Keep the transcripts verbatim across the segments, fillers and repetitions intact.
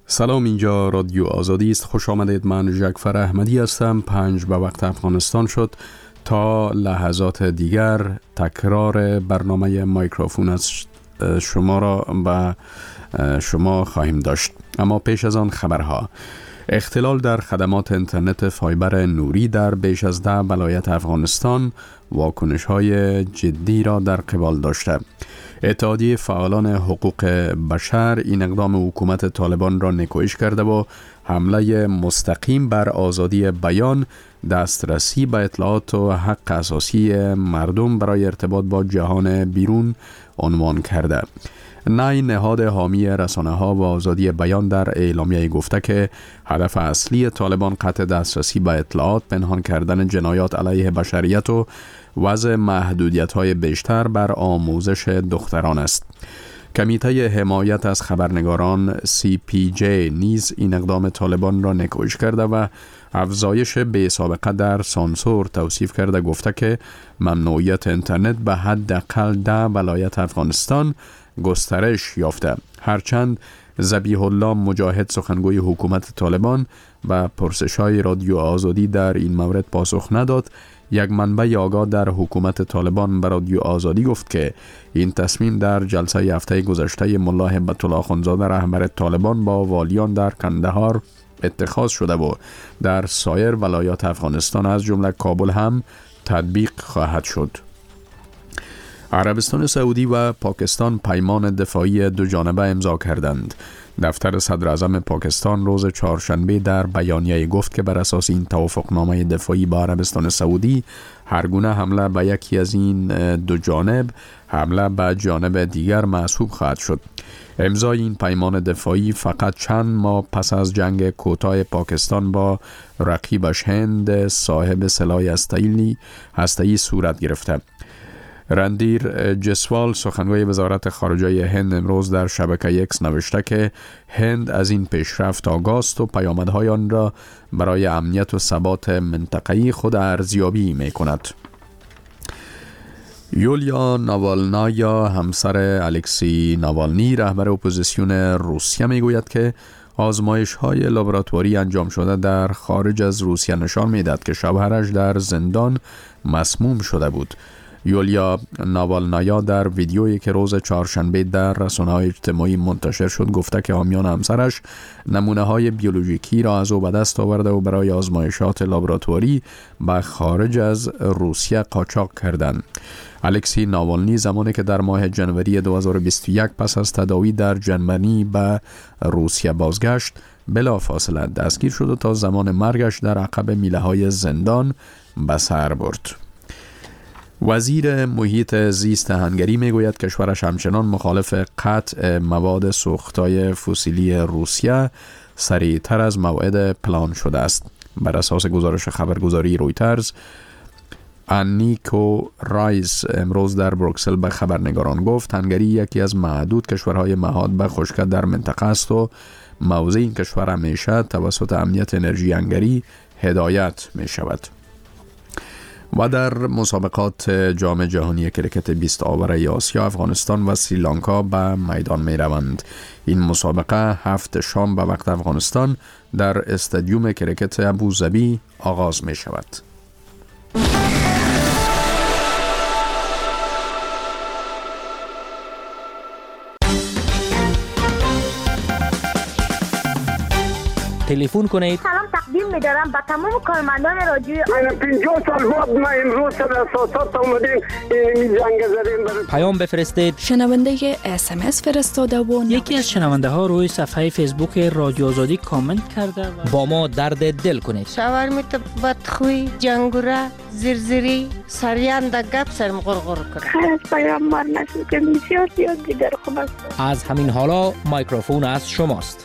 سلام، اینجا رادیو آزادی است. خوش آمدید. من جعفر احمدی هستم. پنج به وقت افغانستان شد. تا لحظات دیگر تکرار برنامه میکروفون از شما را به شما خواهیم داشت. اما پیش از آن خبرها. اختلال در خدمات اینترنت فایبر نوری در بیش از ده ولایت افغانستان واکنش‌های جدی را در قبال داشته. اتحادیه فعالان حقوق بشر این اقدام حکومت طالبان را نیکویش کرده و حمله مستقیم بر آزادی بیان، دسترسی به اطلاعات و حق اساسی مردم برای ارتباط با جهان بیرون عنوان کرده. نای نهاد حامی رسانه‌ها و آزادی بیان در اعلامیه گفته که هدف اصلی طالبان قطع دسترسی به اطلاعات، پنهان کردن جنایات علیه بشریت و وضع محدودیت‌های بیشتر بر آموزش دختران است. کمیته حمایت از خبرنگاران سی پی جی نیز این اقدام طالبان را نیکویش کرده و افزایش بی سابقه در سانسور توصیف کرده، گفته که ممنوعیت اینترنت به حداقل ده ولایت افغانستان گسترش یافته. هرچند ذبیح الله مجاهد، سخنگوی حکومت طالبان، به پرسش‌های رادیو آزادی در این مورد پاسخ نداد، یک منبع آگاه در حکومت طالبان به رادیو آزادی گفت که این تصمیم در جلسه هفته گذشته ملا هبت الله اخندزاده رهبر طالبان با والیان در کندهار اتخاذ شده و در سایر ولایات افغانستان از جمله کابل هم تطبیق خواهد شد. عربستان سعودی و پاکستان پیمان دفاعی دو جانبه امضا کردند. دفتر صدر اعظم پاکستان روز چهارشنبه در بیانیه گفت که بر اساس این توافقنامه دفاعی با عربستان سعودی هر گونه حمله به یکی از این دو جانب حمله به جانب دیگر محسوب خواهد شد. امضای این پیمان دفاعی فقط چند ماه پس از جنگ کوتاه پاکستان با رقیبش هند صاحب سلاح هسته‌ای صورت گرفته. رندیر جسوال، سخنگوی وزارت خارجه هند، امروز در شبکه اکس نوشته که هند از این پیشرفت آگاه است و پیامدهای آن را برای امنیت و ثبات منطقه‌ای خود ارزیابی می‌کند. یولیا ناوالنایا، همسر الکسی ناوالنی، رهبر اپوزیسیون روسیه، میگوید که آزمایش‌های لابراتواری انجام شده در خارج از روسیه نشان می‌دهد که شوهرش در زندان مسموم شده بود. یولیا ناوالنایا در ویدیویی که روز چهارشنبه در رسانه‌های اجتماعی منتشر شد گفته که حامیان همسرش نمونه‌های بیولوژیکی را از او به دست آورده و برای آزمایشات لابراتواری به خارج از روسیه قاچاق کردند. الکسی ناوالنی زمانی که در ماه جنوری دو هزار و بیست و یک پس از تداوی در ژرمنی به روسیه بازگشت، بلافاصله دستگیر شد و تا زمان مرگش در عقب میله‌های زندان به سر برد. وزیر محیط زیست هنگری میگوید کشورش همچنان مخالف قطع مواد سوختای فسیلی روسیه سریعتر از موعد پلان شده است. بر اساس گزارش خبرگزاری رویترز، انیکو رایس امروز در بروکسل به خبرنگاران گفت هنگری یکی از معدود کشورهای مهاد به خشکی در منطقه است و موضع این کشور همیشه توسط امنیت انرژی هنگری هدایت می شود. و در مسابقات جام جهانی کرکت بیست آوره آسیا، افغانستان و سریلانکا به میدان می روند. این مسابقه هفت شام به وقت افغانستان در استادیوم کرکت ابوظبی آغاز می شود. تلفن کنید. سلام تقدیم می‌دارم به تمام کارمندان رادیو. پنجاه سال بعد ما امروز سر اساسات اومدیم این جنگ زدیم. پیام بفرستید. شنونده اس ام اس فرستاده و یکی از شنونده ها روی صفحه فیسبوک رادیو آزادی کامنت کرده و با ما درد دل کنید. شاورمیت بدخوی، جنگوره، زرزری، سریان در گپ سرم غرغر کرد. خیلی از پیام مار نشد که بسیار زیاد دیگر خوب است. از همین حالا میکروفون از شماست.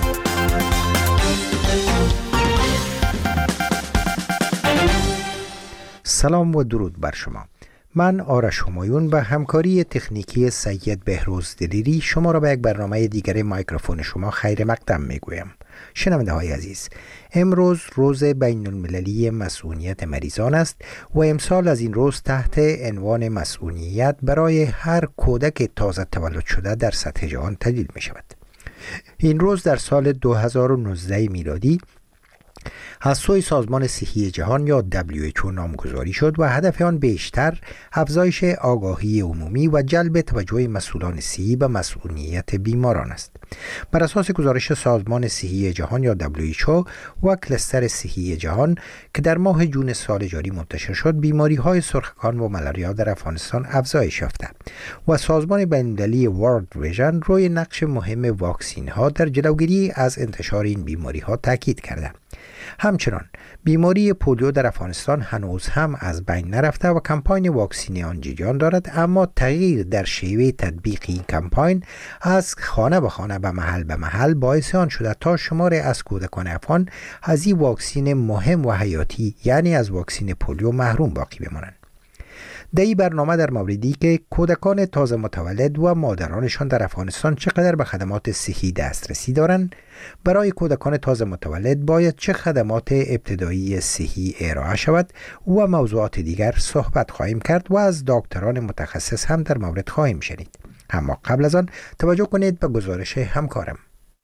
سلام و درود بر شما. من آرش همایون به همکاری تکنیکی سید بهروز دلیری شما را به یک برنامه دیگر میکروفون شما خیر مقدم میگویم. شنونده های عزیز، امروز روز بین المللی مسئولیت مریضان است و امسال از این روز تحت عنوان مسئولیت برای هر کودک تازه تولد شده در سطح جهان تدلیل می شود. این روز در سال دو هزار و نوزده میلادی از سوی سازمان صحی جهان یا دبلیو اچ او نامگذاری شد و هدف آن بیشتر افزایش آگاهی عمومی و جلب توجه مسئولان صحی به مسئولیت بیماران است. بر اساس گزارش سازمان صحی جهان یا دبلیو اچ او و کلستر صحی جهان که در ماه جون سال جاری منتشر شد، بیماری‌های سرخکان و ملاریا در افغانستان افزایش یافته و سازمان بین‌المللی ورلد ویژن روی نقش مهم واکسین‌ها در جلوگیری از انتشار این بیماری‌ها تاکید کرده. همچنان بیماری پولیو در افغانستان هنوز هم از بین نرفته و کمپاین واکسینی آن جریان دارد، اما تغییر در شیوه تطبیق این کمپاین از خانه به خانه به محل به محل باعث آن شده تا شمار از کودکان افغان از این واکسین مهم و حیاتی یعنی از واکسین پولیو محروم باقی بمانند. در این برنامه در موردی که کودکان تازه متولد و مادرانشان در افغانستان چقدر به خدمات صحی دسترسی دارند، برای کودکان تازه متولد باید چه خدمات ابتدایی صحی ارائه شود و موضوعات دیگر صحبت خواهیم کرد و از دکتران متخصص هم در مورد خواهیم شنید. اما قبل از آن توجه کنید به گزارش همکارم.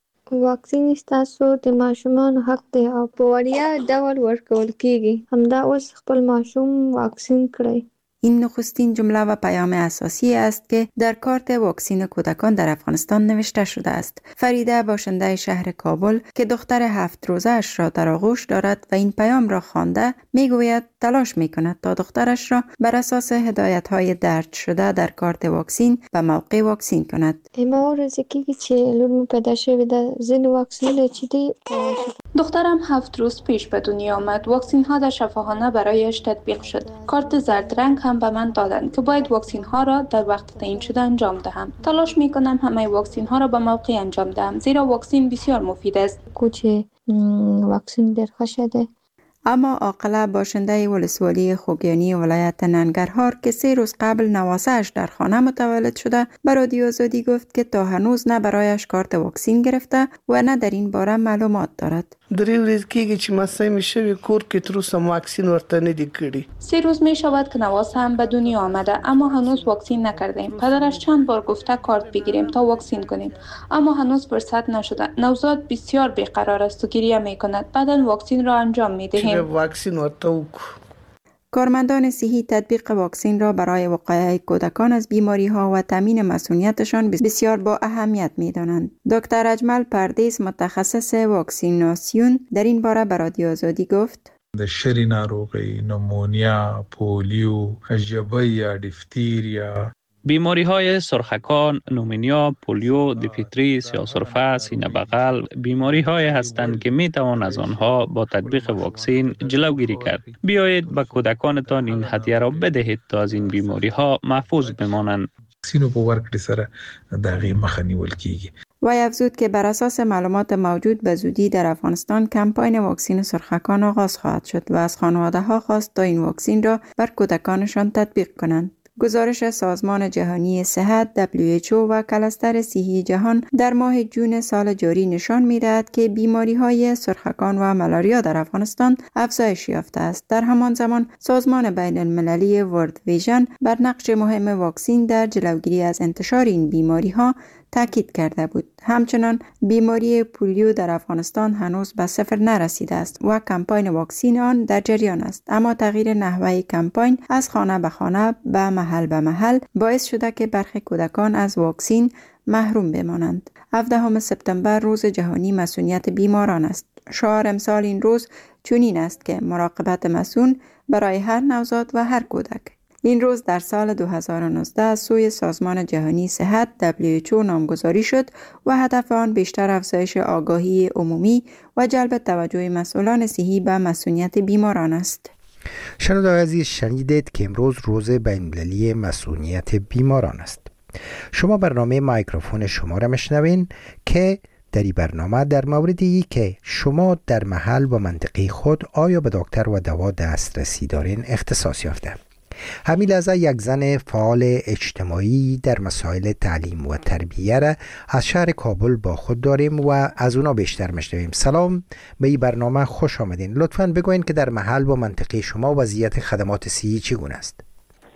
واکسین ستاسو د ماشومان حق دی او په وړیا ډول ورکول کیږي. همدا اوس خپل ماشوم واکسین کړئ. این نخستین جمله و پیام اساسی است که در کارت واکسین کودکان در افغانستان نوشته شده است. فریده باشنده شهر کابل که دختر هفت روزه اش را در آغوش دارد و این پیام را خوانده میگوید تلاش میکند تا دخترش را بر اساس هدایت های درج شده در کارت واکسین به موقع واکسین کند. ما ورزکی چې لور پیدا شوی د زین واکسین چې دی دخترم هفت روز پیش به دنیا آمد. واکسین ها در شفاخانه برایش تطبیق شد. کارت زرد رنگ هم به من دادند که باید واکسین ها را در وقت تعیین شده انجام دهم. تلاش می کنم همه واکسین ها را به موقع انجام دهم، زیرا واکسین بسیار مفید است. کوچه واکسین در خشده. اما عاقله باشنده ولسوالی خوگیانی ولایت ننگرهار که سه روز قبل نواسه‌اش در خانه متولد شده به رادیو آزادی گفت که تا هنوز نه برایش کارت واکسین گرفته و نه در این باره معلومات دارد. درې ورځې کېږي چې ماسه مې شوی کور کې تر اوسه واکسین ورته نه دی کړی. سه روز می شود که نواسه هم به دنیا آمده اما هنوز واکسین نکردیم. پدرش چند بار گفته کارت بگیریم تا واکسین کنیم اما هنوز فرصت نشده. نوزاد بسیار بیقرار است و گریه میکند. بعداً واکسین را انجام میدهیم. واکسین ورته وکړو. کارمندان صحی تطبیق واکسین را برای وقایع کودکان از بیماری ها و تامین مسئولیتشان بسیار با اهمیت می دانند. دکتر اجمل پردیس متخصص واکسیناسیون در این باره به رادیو آزادی گفت: د شری ناروغی، نمونیا، پولیو، ژبه یا دیفتریا، بیماری های سرخکان، نومونیا، پولیو، دیفتری، سیاه‌سرفه، سینه بغل بیماری های هستند که می توان از آنها با تطبیق واکسین جلوگیری کرد. بیایید به کودکانتان این هدیه را بدهید تا از این بیماری ها محفوظ بمانند. واکسینو په ورکړې سره د هغې مخه نیول کیږي. وی افزود که بر اساس معلومات موجود به زودی در افغانستان کمپاین واکسین سرخکان آغاز خواهد شد و از خانواده ها خواست تا این واکسین را بر کودکانشان تطبیق کنند. گزارش سازمان جهانی صحت دبلیو اچ او و کلستر صحی جهان در ماه جون سال جاری نشان می‌دهد که بیماری‌های سرخکان و ملاریا در افغانستان افزایش یافته است. در همان زمان سازمان بین‌المللی ورلد ویژن بر نقش مهم واکسین در جلوگیری از انتشار این بیماری‌ها تاکید کرده بود. همچنان بیماری پولیو در افغانستان هنوز به صفر نرسیده است و کمپاین واکسین آن در جریان است، اما تغییر نحوه کمپاین از خانه به خانه به محل به محل باعث شده که برخی کودکان از واکسین محروم بمانند. هفدهم سپتامبر روز جهانی مسئولیت بیماران است. شعار امسال این روز چنین است که مراقبت مسئول برای هر نوزاد و هر کودک. این روز در سال دو هزار و نوزده از سوی سازمان جهانی صحت دبلیو اچ او نامگذاری شد و هدف آن بیشتر افزایش آگاهی عمومی و جلب توجه مسئولان صحی به مسئولیت بیماران است. شنوندگان عزیز، شنیدید که امروز روز بین‌المللی مسئولیت بیماران است. شما برنامه مایکروفون شما را میشنوین که در این برنامه در موردی که شما در محل و منطقه خود آیا به دکتر و دوا دسترسی دارین اختصاص یافته. همین لحظه یک زن فعال اجتماعی در مسائل تعلیم و تربیه را از شهر کابل با خود داریم و از اونا بیشتر میشنویم. سلام، به این برنامه خوش آمدین. لطفاً بگوین که در محل و منطقه شما وضعیت خدمات صحی چگونه است؟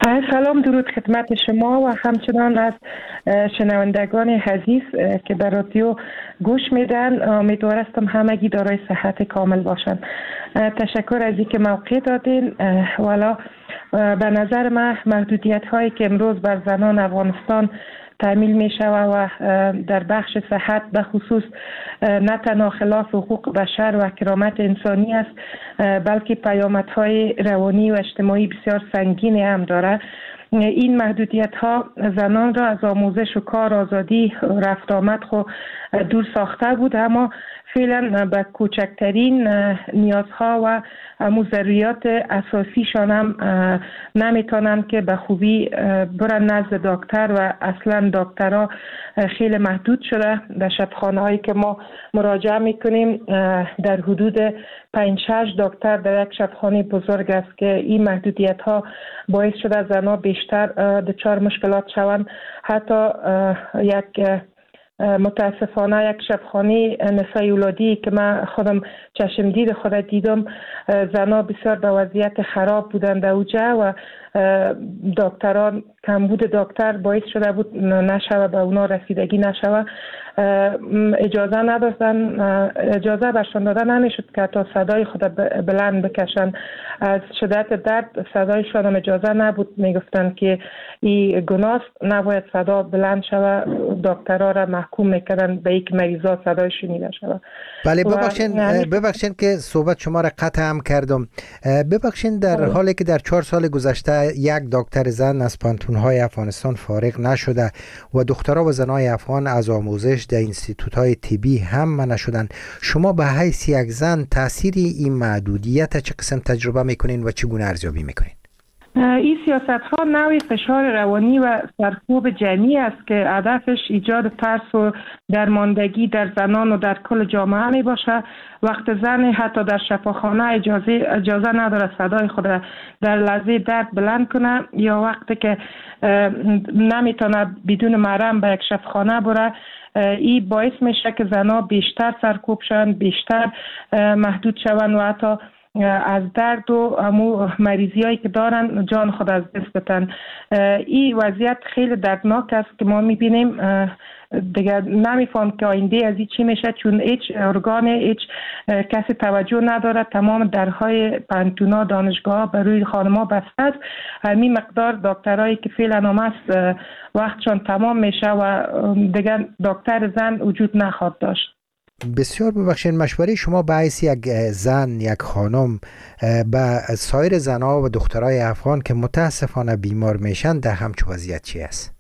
سلام درود خدمت شما و همچنان از شنوندگان عزیز که در رادیو گوش میدن. امیدوارم همگی دارای صحت کامل باشن. تشکر از اینکه موقع دادین. والا به نظر من محدودیت هایی که امروز بر زنان افغانستان تعمیل می شود و در بخش صحت به خصوص نه تنها خلاف حقوق بشر و کرامت انسانی است، بلکه پیامدهای روانی و اجتماعی بسیار سنگین هم داره. این محدودیت ها زنان را از آموزش و کار، آزادی و رفت آمد خو دور ساخته بود، اما فعلا به کوچکترین نیازها و ضروریات اساسیشان هم نمیتونن که به خوبی برن نزد دکتر و اصلا دکترها خیلی محدود شده. در شفاخانه هایی که ما مراجعه میکنیم در حدود پنج شش دکتر در یک شفاخانه بزرگ است که این محدودیت ها باعث شده زنها بیشتر دچار مشکلات شوند. حتی یک متاسفانه یک شفاخانه نسای اولادی که من خودم چشم دید خود دیدم، زنها بسیار به وضعیت خراب بودند در اوجه و دکتران کمبود دکتر باعث شده بود نشوه به اونا رسیدگی نشوه. اجازه نداشتن، اجازه برشان داده نمیشد که تا صدای خود بلند بکشن. از شدت درد صدایشان هم اجازه نبود، میگفتن که این گناست، نباید صدا بلند شوه. دکترها را محکوم میکردن به یک مریضا صدایش شنیده شوه. بله ببخشین ببخشین که صحبت شما را قطع هم کردم. ببخشین در حالی که در چهار سال گذشته یک دکتر زن از پانتون‌های افغانستان فارغ نشده و دخترها و زنای افغان از آموزش در انستیتوت‌های طبی هم منع شدن، شما به حیث یک زن تاثیر این محدودیت چه قسم تجربه میکنین و چگونه ارزیابی میکنین؟ این سیاست ها نوعی فشار روانی و سرکوب جمعی است که هدفش ایجاد ترس و درماندگی در زنان و در کل جامعه می باشه. وقت زن حتی در شفاخانه اجازه اجازه نداره صدای خود در لحظه درد بلند کنه، یا وقتی که نمیتونه بدون محرم به یک شفاخانه بره، این باعث میشه که زنها بیشتر سرکوب شوند، بیشتر محدود شوند و حتی از درد و همو مریضی هایی که دارن جان خود از دست بدن. این وضعیت خیلی دردناک است که ما میبینیم. دیگه نمیفهم که آینده از این چی میشه، چون هیچ ارگان، هیچ کسی توجه نداره. تمام درهای پانتونا، دانشگاه به روی خانما بسته است. همین مقدار دکترایی که فعلا هم است وقتشان تمام میشه و دیگه دکتر زن وجود نخواهد داشت. بسیار ببخشید، مشوره شما به حیث یک زن، یک خانم به سایر زنها و دخترای افغان که متاسفانه بیمار میشن در همچون وضعیت چی است؟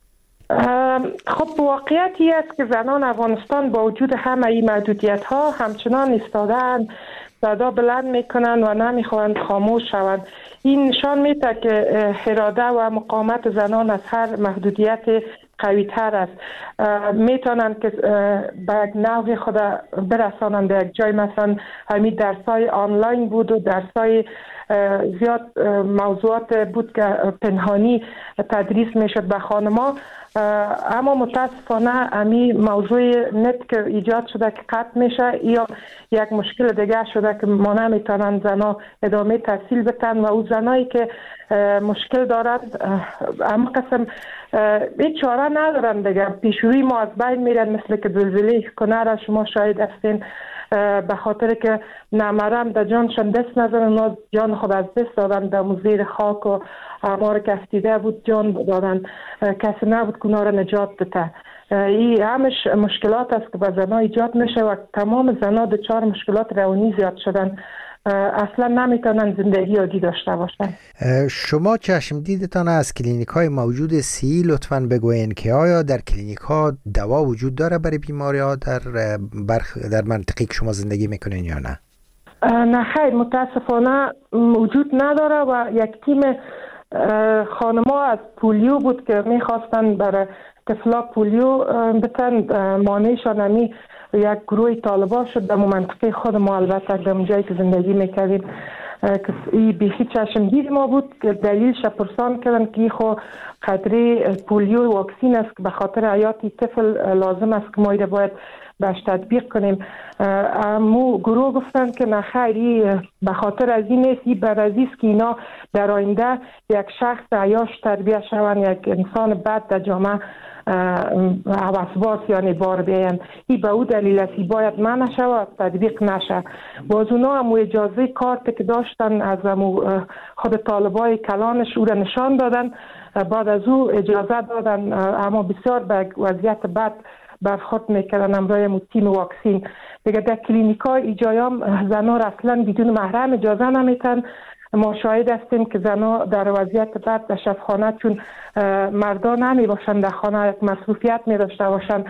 خب واقعیتی است که زنان افغانستان با وجود همه این محدودیت ها همچنان ایستادن، صدا بلند میکنن و نمیخواهند خاموش شوند. این نشان میده که اراده و مقاومت زنان از هر محدودیت قوی تر است. میتونن که به یک نوع خود برسانند به یک جای. مثلا همین درسای آنلاین بود و درسای زیاد موضوعات بود که پنهانی تدریس میشد به خانما، اما متاسفانه همین موضوع نت که ایجاد شده که قطع میشه، یا یک مشکل دیگه شده که ما نمیتونن زنا ادامه تحصیل بتن و او زنایی که مشکل دارند اما قسم هیچ چاره ندارن دیگه، پیشروی ما از بین میرن. مثل که زلزله کنر شما شاهد هستین، به خاطر که نامحرم در جانشان دست نزدن، اونا جان خود از دست دادن، در زیر خاک و اعمار که افتیده بود جان دادن، کسی نبود که اونا را نجات بده. این همش مشکلات است که به زنها ایجاد میشه و تمام زنها دچار مشکلات روانی زیاد شدن، اصلا نمیتونن زندگی عادی داشته باشن. شما چشم دیدتان از کلینیک های موجود سی لطفاً بگوین که آیا در کلینیک ها دوا وجود داره برای بیماری ها در برخ در منطقه که شما زندگی میکنین یا نه؟ نه خیر، متاسفانه وجود نداره و یک تیم خانما از پولیو بود که میخواستن برای طفلا پولیو بتن، مانعشان همی یک گروه طالبان شد در منطقه خود ما. البته در جایی که زندگی میکردیم که این بیخی چشم دید ما بود که دلیلش پرسان کردن که خو قدری پولیو واکسین است که به خاطر حیات طفل لازم است که ما ایره باید بهش تطبیق کنیم. مو گروه گفتن که نه خیری به خاطر از این نیست، این بر از است که اینا در آینده یک شخص عیاش تربیه شوند، یک انسان بد در جامعه وسواس یعنی بار بیاین. این به او دلیل است باید منع شود، تطبیق نشه. باز اونا هم اجازه کارت که داشتن از خود طالبای کلانش او را نشان دادن، بعد از او اجازه دادن، اما بسیار به وضعیت بد برخورد میکردن امرای مو تیم واکسین. دیگه در کلینیکای ایجایم زنها را اصلا بدون محرم اجازه نمیتن. ما شاهد هستیم که زنها در وضعیت بد در شفاخانه، چون مردان نمی باشند در خانه یک مصروفیت می داشته باشند،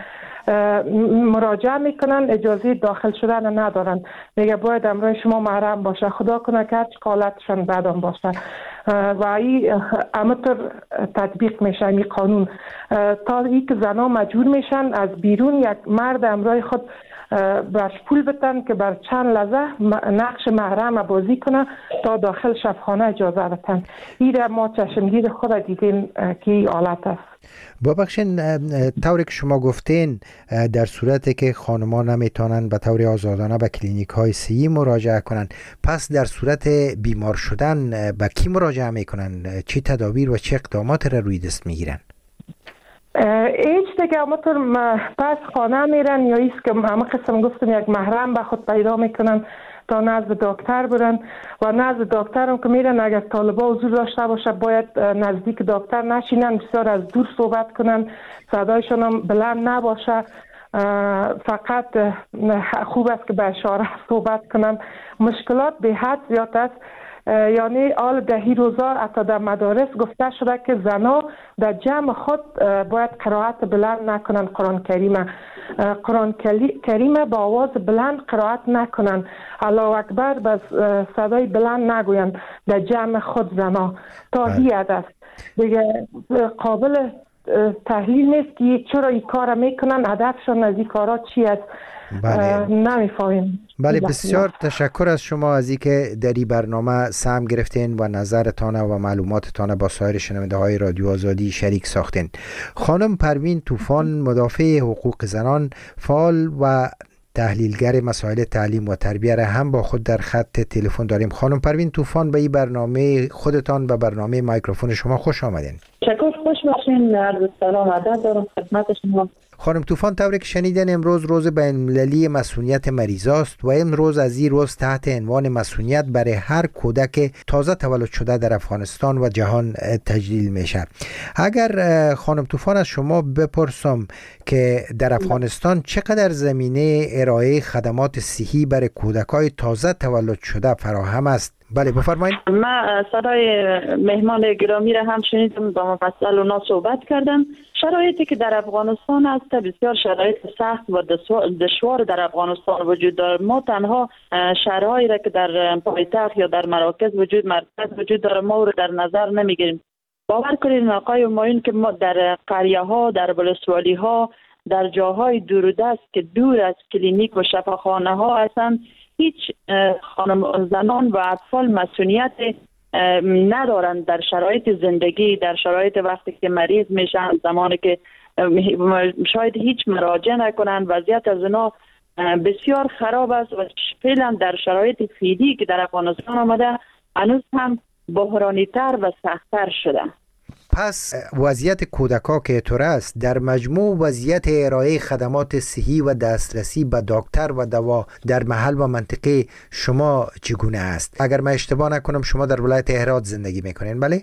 مراجعه میکنن، اجازه داخل شدن ندارن. میگه باید امرای شما محرم باشه، خدا کنه که هر قالتشان بدان باشه و این همطور تطبیق میشه این قانون تا ای که زنها مجبور میشن از بیرون یک مرد امرای خود برش پول بتن که بر چند لحظه نقش محرم بازی کنه تا داخل شفاخانه اجازه بتن. این ما چشمگیر خود دیدیم که این حالت است. ببخشین، طوری که شما گفتین در صورتی که خانما نمیتونن به طور آزادانه به کلینیک های صحی مراجعه کنن، پس در صورت بیمار شدن به کی مراجعه میکنن؟ چی تدابیر و چه اقدامات را روی دست میگیرن؟ هیچ دیگه همونطور پس خانه میرن یا ایست که همه قسم گفتم یک محرم به خود پیدا میکنن تا نزد دکتر برن و نزد دکتر هم که میرن اگر طالبا حضور داشته باشه باید نزدیک دکتر نشینن، بسیار از دور صحبت کنن، صدایشان هم بلند نباشه، فقط خوب است که به اشاره صحبت کنن. مشکلات به حد زیاد است، یعنی آل دهی روزا حتی در مدارس گفته شده که زنها در جمع خود باید قرائت بلند نکنن قرآن کریمه، قرآن کریمه با آواز بلند قرائت نکنن، الله اکبر بس صدای بلند نگوین در جمع خود زنها تا هی حد است. دیگه قابل تحلیل نیست که چرا این کار میکنن، هدفشون از این کارا چی است. بله. نمیفهمیم. بله، بسیار تشکر از شما از اینکه در این برنامه سهم گرفتین و نظرتان و معلوماتتان با سایر شنونده های رادیو آزادی شریک ساختین. خانم پروین طوفان، مدافع حقوق زنان، فعال و تحلیلگر مسائل تعلیم و تربیت را هم با خود در خط تلفن داریم. خانم پروین طوفان، به این برنامه خودتان و برنامه مایکروفون شما خوش آمدین. شکر، خوش باشین. عرض سلام ادب دارم خدمت شما. خانم طوفان، طوری که شنیدن امروز روز بین‌المللی مسئولیت مریض است و امروز از این روز تحت عنوان مسئولیت برای هر کودک تازه تولد شده در افغانستان و جهان تجلیل میشه. اگر خانم طوفان از شما بپرسم که در افغانستان چقدر زمینه ارائه خدمات صحی برای کودکای تازه تولد شده فراهم است؟ بله بفرمایید. من صدای مهمان گرامی را هم شنیدم، با مفصل اونا صحبت کردم. شرایطی که در افغانستان است بسیار شرایط سخت و دشوار در افغانستان وجود دارد. ما تنها شهرهایی را که در پایتخت یا در مراکز وجود مرکز وجود داره ما رو در نظر نمیگیریم. باور کنید آقای همایون که ما در قریه ها، در ولسوالی ها، در جاهای دوردست که دور از کلینیک و شفاخانه ها هستند، هیچ خانم زنان و اطفال مسئولیت ندارند در شرایط زندگی، در شرایط وقتی که مریض میشن، زمانی که شاید هیچ مراجعه نکنند. وضعیت از اونا بسیار خراب است و فعلا در شرایط فیدی که در افغانستان آمده هنوز هم بحرانی تر و سخت‌تر شده. پس وضعیت کودکا که طور است، در مجموع وضعیت ارائه خدمات صحی و دسترسی به دکتر و دوا در محل و منطقه شما چگونه است؟ اگر من اشتباه نکنم شما در ولایت هرات زندگی میکنین، بله؟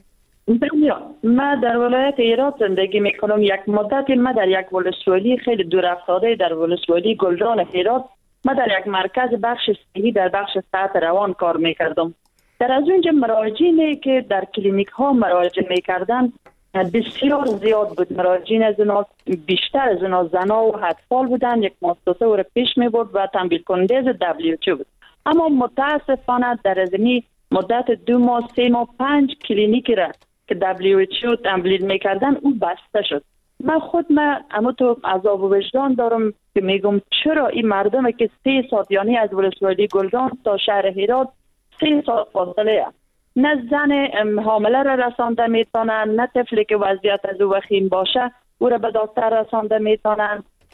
من در ولایت هرات زندگی میکنم. یک مدت من در یک ولسوالی خیلی دور افتاده در ولسوالی گلران هرات، من در یک مرکز بخش صحی در بخش صحت روان کار میکردم. در از اونجا مراجعینی که در کلینیک ها مراجعه میکردن بسیار زیاد بود. مراجعین از اونا بیشتر از اونا زنا و اطفال بودن. یک مؤسسه او را پیش می برد و تمویل کننده از دبلیو اچ او بود. اما متاسفانه در از مدت دو ماه سه ماه پنج کلینیکی را که دبلیو اچ او تمویل میکردن او بسته شد. من خود من اما تو عذاب و وجدان دارم که میگم چرا این مردم که سه ساعت یعنی از ولسوالی گلران تا شهر هرات سه ساعت فاصله است، نه زن حامله را رسانده میتونن، نه طفلی که وضعیت از او وخیم باشه او را به دکتر رسانده میتونن.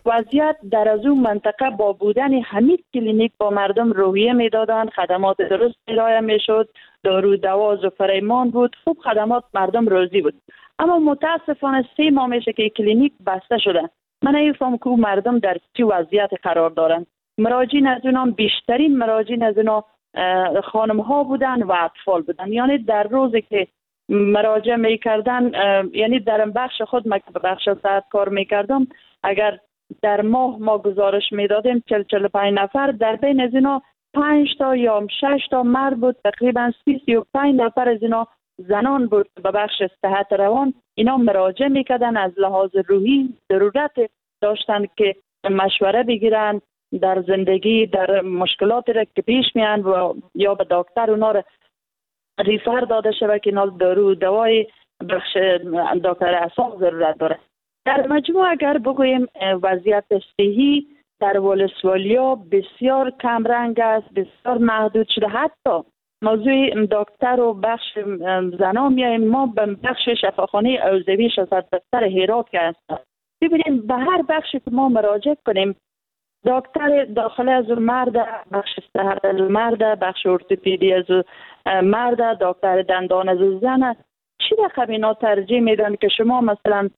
وضعیت در از اون منطقه با بودن همین کلینیک با مردم روحیه میدادن، خدمات درست ارائه میشد، دارو دوا و فرایمان بود، خوب خدمات مردم راضی بود. اما متاسفانه سه ماه میشه که کلینیک بسته شده. من نمیفهم که مردم در چه وضعیت قرار دارن. مراجعین از اونا بیشترین مراجعین از اونا خانم ها بودن و اطفال بودن. یعنی در روزی که مراجعه میکردن، یعنی در بخش خود من که به بخش صحت کار میکردم، اگر در ماه ما گزارش میدادیم چهل چهل و پنج نفر، در بین از اینا پنج تا یا شش تا مرد بود، تقریبا سی سی و پنج نفر از اینا زنان بود. به بخش صحت روان اینا مراجعه میکردن، از لحاظ روحی ضرورت داشتن که مشوره بگیرن در زندگی، در مشکلاتی را که پیش میان و یا به دکتر اونا را ریفر داده شده که اینا دارو دوای بخش دکتر اعصاب ضرورت داره. در مجموع اگر بگوییم وضعیت صحی در ولسوالیا بسیار کم رنگ است، بسیار محدود شده. حتی موضوع دکتر و بخش زنا میایم، ما به بخش شفاخانه اوزوی شصت بستر هرات که هست، ببینیم به هر بخشی که ما مراجعه کنیم دکتر داخل از مرد، بخش صحت از مرد، بخش ارتوپدی از مرد، دکتر دندان از زن، چی رقم اینا ترجیح میدن که شما مثلا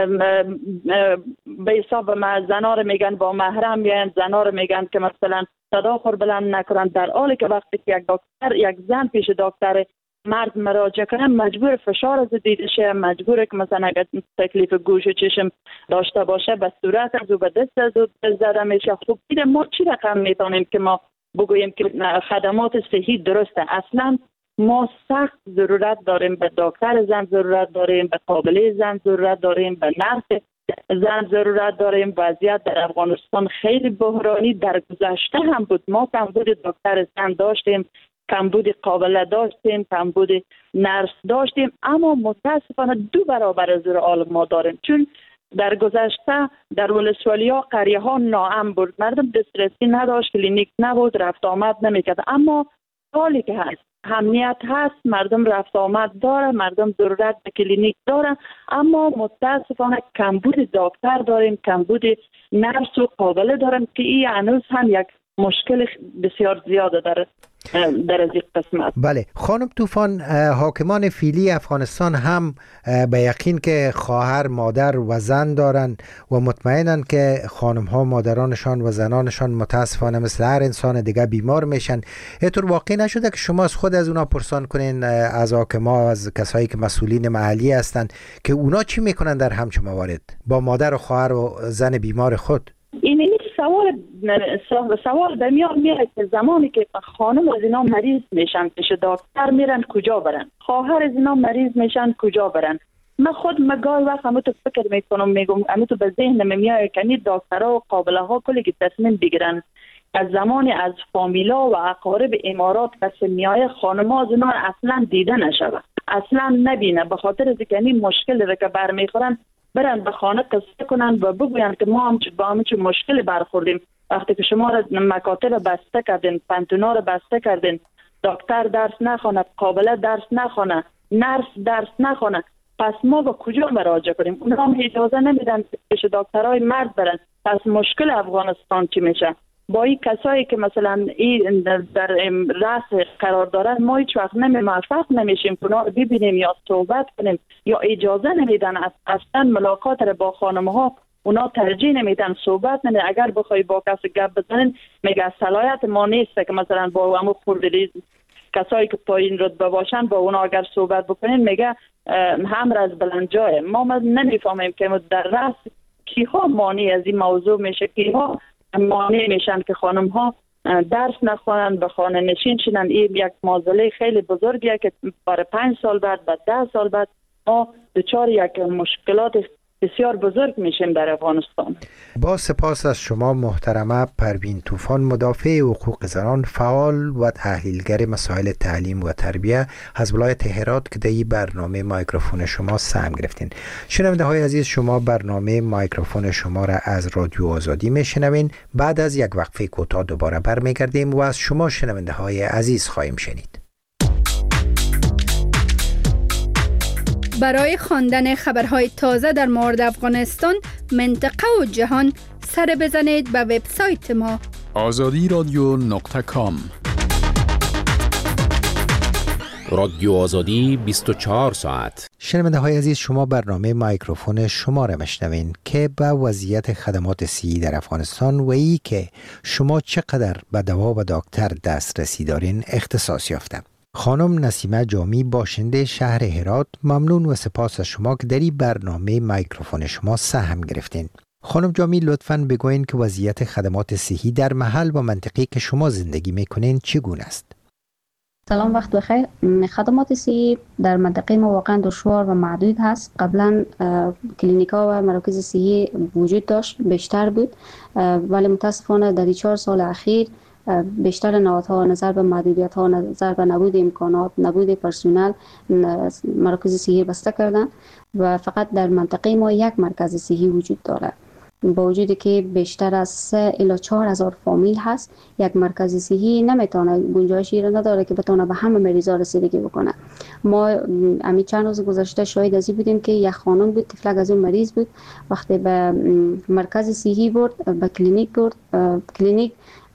به حساب ما زنا رو میگن با محرم میان، زنا رو میگن که مثلا صدا خور بلند نکنن، در حالی که وقتی که یک دکتر یک زن پیش دکتر مرد مراجعه کنه مجبور فشار از دیده شه، مجبوره که مثلا اگر تکلیف گوش و چشم داشته باشه به صورت از او به دست از او زده میشه. خب دیده ما چی رقم میتونیم که ما بگوییم که خدمات صحی درسته؟ اصلا ما سخت ضرورت داریم به دکتر زن، ضرورت داریم به قابله زن، ضرورت داریم به نرس زن، ضرورت داریم. وضعیت در افغانستان خیلی بحرانی در گذشته هم بود. ما کمبود دکتر زن داشتیم، کمبود قابله داشتیم، کمبود نرس داشتیم، اما متاسفانه دو برابر از حال ما داریم. چون در گذشته در ولسوالیا قریه ها ناامن بود، مردم دسترسی نداشت، کلینیک نبود، رفت آمد نمیکرد. اما حالی که هست امنیت هست، مردم رفت آمد داره، مردم ضرورت به کلینیک داره، اما متاسفانه کمبود دکتر داریم، کمبود نرس و قابله داریم که این هنوز هم یک مشکل بسیار زیاده داره در از این قسمت. بله خانم طوفان، حاکمان فعلی افغانستان هم به یقین که خواهر، مادر و زن دارند و مطمئنن که خانم ها مادرانشان و زنانشان متاسفانه مثل هر انسان دیگه بیمار میشن. اینطور واقع نشده که شما از خود از اونا پرسان کنین، از حاکما، از کسایی که مسئولین محلی هستند، که اونا چی میکنن در همچین موارد با مادر و خواهر و زن بیمار خود؟ این این سوال سوال به میان میاد که زمانی که خانم از اینا مریض میشن پیش دکتر میرن کجا برن، خواهر از اینا مریض میشن کجا برن. من خود مگای وقت همه تو فکر میکنم، میگم همه تو به ذهن میاد که این دکترها و قابله ها کلی که تصمیم بگیرن از زمانی از فامیلا و اقارب امارات کسی میای خانم ها از اینا اصلا دیده نشوه، اصلا نبینه، به خاطر از که این مشکل رو که برمیخورن برن به خانه قصه کنن و بگوین که ما هم با همه چه مشکل برخوردیم. وقتی که شما را مکاتب بسته کردین، پنتونا را بسته کردین، دکتر درس نخونه، قابله درس نخونه، نرس درس نخونه، پس ما به کجا مراجعه کنیم؟ اونها هم اجازه نمیدن پیش دکترای مرد برن. پس مشکل افغانستان چی میشه؟ با این کسایی که مثلا این در رأس قرار دارن ما هیچ وقت نمی موفق نمیشیم که اونا رو ببینیم یا صحبت کنیم، یا اجازه نمیدن اصلا ملاقات رو با خانم ها اونا ترجیح نمیدن، صحبت نمیدن. اگر بخوای با کسی گپ بزنین میگه صلاحیت ما نیست که مثلا با همون خوردی کسایی که پایین رتبه باشن با اونا اگر صحبت بکنین میگه هم از بلند جای ما ما نمیفهمیم که در رأس کیها مانی از این موضوع میشه، کیها مانع میشن که خانم ها درس نخوانن، به خانه نشین شدن. این یک معضله خیلی بزرگیه که برای پنج سال بعد بعد ده سال بعد ما دچار یک مشکلات بسیار بزرگ میشیم در افغانستان. با سپاس از شما محترمه پروین طوفان، مدافع حقوق زنان، فعال و تحلیلگر مسائل تعلیم و تربیت از ولایت هرات که در این برنامه مایکروفون شما سهم گرفتین. شنونده های عزیز، شما برنامه مایکروفون شما را از رادیو آزادی میشنوین. بعد از یک وقفه کوتاه دوباره برمیگردیم و از شما شنونده های عزیز خواهیم شنید. برای خواندن خبرهای تازه در مورد افغانستان، منطقه و جهان، سر بزنید به وبسایت ما آزادی رادیو نقطه کام. رادیو آزادی بیست و چهار ساعت. شنونده های عزیز، شما برنامه مایکروفون شما را مشنوین که به وضعیت خدمات صحی در افغانستان و ای که شما چقدر به دوا و دکتر دسترسی دارین اختصاص یافته. خانم نسیمه جامی، باشنده شهر هرات، ممنون و سپاس از شما که در این برنامه مایکروفون شما سهم گرفتین. خانم جامی، لطفاً بگوین که وضعیت خدمات صحی در محل و منطقه‌ای که شما زندگی میکنین چگونه است؟ سلام، وقت بخیر. خدمات صحی در منطقه ما واقعا دشوار و محدود هست. قبلا کلینیکا و مراکز صحی وجود داشت، بیشتر بود، ولی متاسفانه در چهار سال اخیر بیشتر نهادها نظر به محدودیت ها، نظر به نبود امکانات، نبود پرسنل، مراکز صحی بسته کردن و فقط در منطقه ما یک مرکز صحی وجود داره. با وجودی که بیشتر از سه الی چهار هزار فامیل هست، یک مرکز صحی نمیتونه، گنجایشی را نداره که بتونه به همه مریضا رسیدگی بکنه. ما همین چند روز گذشته شاهد از این بودیم که یک خانم بود، طفلک از اون مریض بود، وقتی به مرکز صحی برد، به کلینیک برد، کلینیک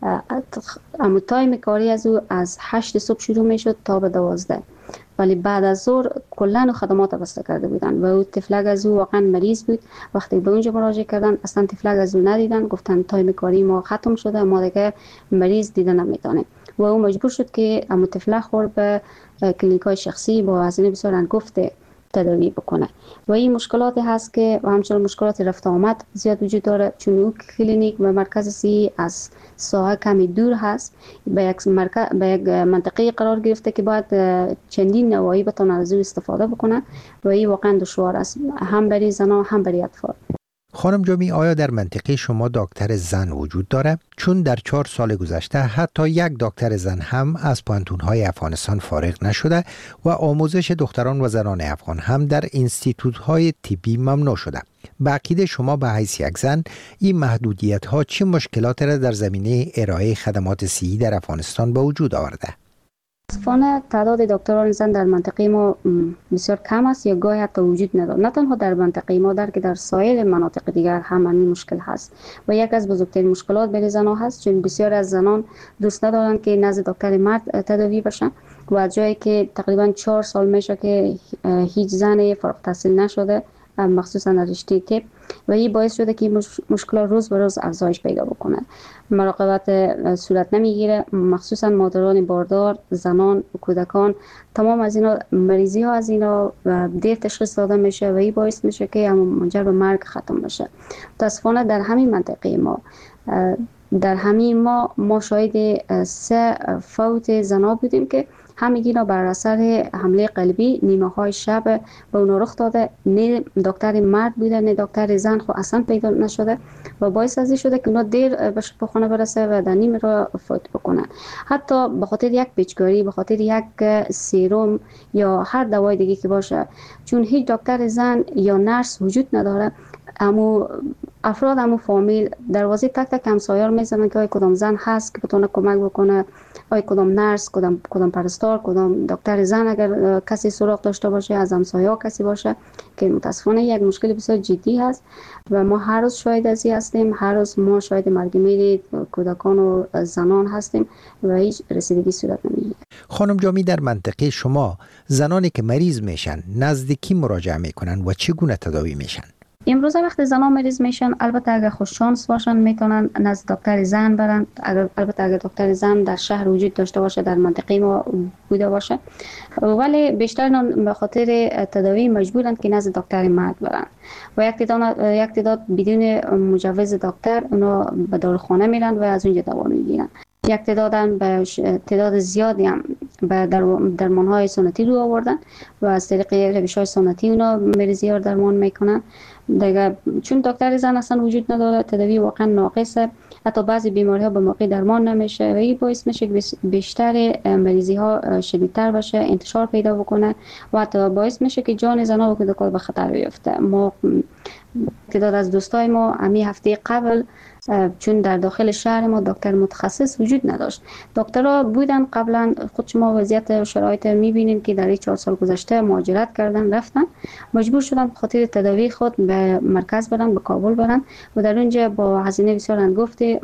اما تایم کاری از او از هشت صبح شروع میشد تا به دوازده، ولی بعد از ظهر کلا خدمات بسته کرده بودن و او طفلک از او واقعا مریض بود. وقتی به اونجا مراجعه کردن اصلا طفلک از او ندیدن، گفتن تایم کاری ما ختم شده، ما دیگه مریض دیده نمیتونیم و او مجبور شد که اما طفلک خور به کلینیکای شخصی با هزینه بسیار انگفته تداوی بکنه و این مشکلاتی هست که و همچنین مشکلات رفت آمد زیاد وجود داره، چون او کلینیک و مرکز صحی از ساحه کمی دور هست، به یک مرکز به یک منطقه قرار گرفته که باید چندین نواحی بتونن از او استفاده بکنن و این واقعا دشوار است، هم برای زنان هم برای اطفال. خانم جامی، آیا در منطقه شما دکتر زن وجود داره؟ چون در چهار سال گذشته حتی یک دکتر زن هم از پانتون‌های افغانستان فارغ نشده و آموزش دختران و زنان افغان هم در انستیتوت‌های طبی ممنوع شده. به عقیده شما به حیث یک زن، این محدودیت‌ها چه مشکلات را در زمینه ارائه خدمات صحی در افغانستان به وجود آورده؟ متاسفانه تعداد دکتران زن در منطقه ما بسیار کم است یا گاهی حتی وجود ندارد. نه تنها در منطقه ما، در که در سایر مناطق دیگر هم همین مشکل هست و یک از بزرگترین مشکلات برای زنان هست، چون بسیار از زنان دوست ندارند که نزد دکتر مرد تداوی بشن و جایی که تقریبا چهار سال میشه که هیچ زن فارغ التحصیل نشده، مخصوصا در رشته طب، و این باعث شده که مشکلات روز به روز افزایش پیدا بکنه. مراقبت صورت نمیگیره، مخصوصا مادران باردار، زنان، کودکان، تمام از اینا مریضی ها از اینا دیر تشخیص داده میشه و این باعث میشه که منجر به مرگ ختم بشه. متاسفانه در همین منطقه ما در همین ما ما شاهد سه فوت زنا بودیم که همگینا بر اثر حمله قلبی نیمه های شب به اونا رخ داده. نه دکتر مرد بوده نه دکتر زن، خو اصلا پیدا نشده و باعث از این شده که اونا دیر به خانه برسه و در نیمه را فوت بکنن. حتی به خاطر یک پیچکاری، به خاطر یک سیروم یا هر دوای دیگه که باشه، چون هیچ دکتر زن یا نرس وجود نداره، امو افراد امو فامیل دروازه تک تک همسایه‌ها میزنن که آی کدام زن هست که بتونه کمک بکنه، آی کدام نرس، کدام کدام پرستار، کدام دکتر زن اگر کسی سراغ داشته باشه، از همسایه‌ها کسی باشه، که متاسفانه یک مشکل بسیار جدی هست و ما هر روز شاهد از این هستیم. هر روز ما شاهد مرگ میری کودکان و زنان هستیم و هیچ رسیدگی صورت نمیگیره. خانم جامی، در منطقه شما زنانی که مریض میشن نزد کی مراجعه میکنن و چگونه تداوی میشن؟ امروز وقتی زنان مریض میشن، البته اگر خوش شانس باشن میتونن نزد دکتر زن برن. اگر البته اگر دکتر زن در شهر وجود داشته باشه، در منطقه ما بوده باشه، ولی بیشتر به خاطر تداوی مجبورن که نزد دکتر مرد برن و یک تعداد یک تعداد بدون مجوز دکتر اونا به داروخانه میرن و از اونجا دوا میگیرن. یک تعدادن به تعداد زیادی هم به درمان‌های سنتی رو آوردن و از طریق روش‌های سنتی اونا مریضی ها درمان میکنن. دیگه چون دکتر زن اصلا وجود نداره، تداوی واقعا ناقصه، حتی بعضی بیماری ها به موقع درمان نمیشه و این باعث میشه که بیشتر مریضی ها شدیدتر بشه، انتشار پیدا بکنه و حتی باعث میشه که جان زن‌ها و کودکان به خطر بیفته. ما تعداد از دوستای ما امی هفته قبل چون در داخل شهر ما دکتر متخصص وجود نداشت، دکترها بودن قبلا، خود شما وضعیت و شرایط میبینین که در این چهار سال گذشته مهاجرت کردن رفتن، مجبور شدن خاطر تداوی خود به مرکز برن، به کابل برن و در اونجا با هزینه بسیار هنگفتی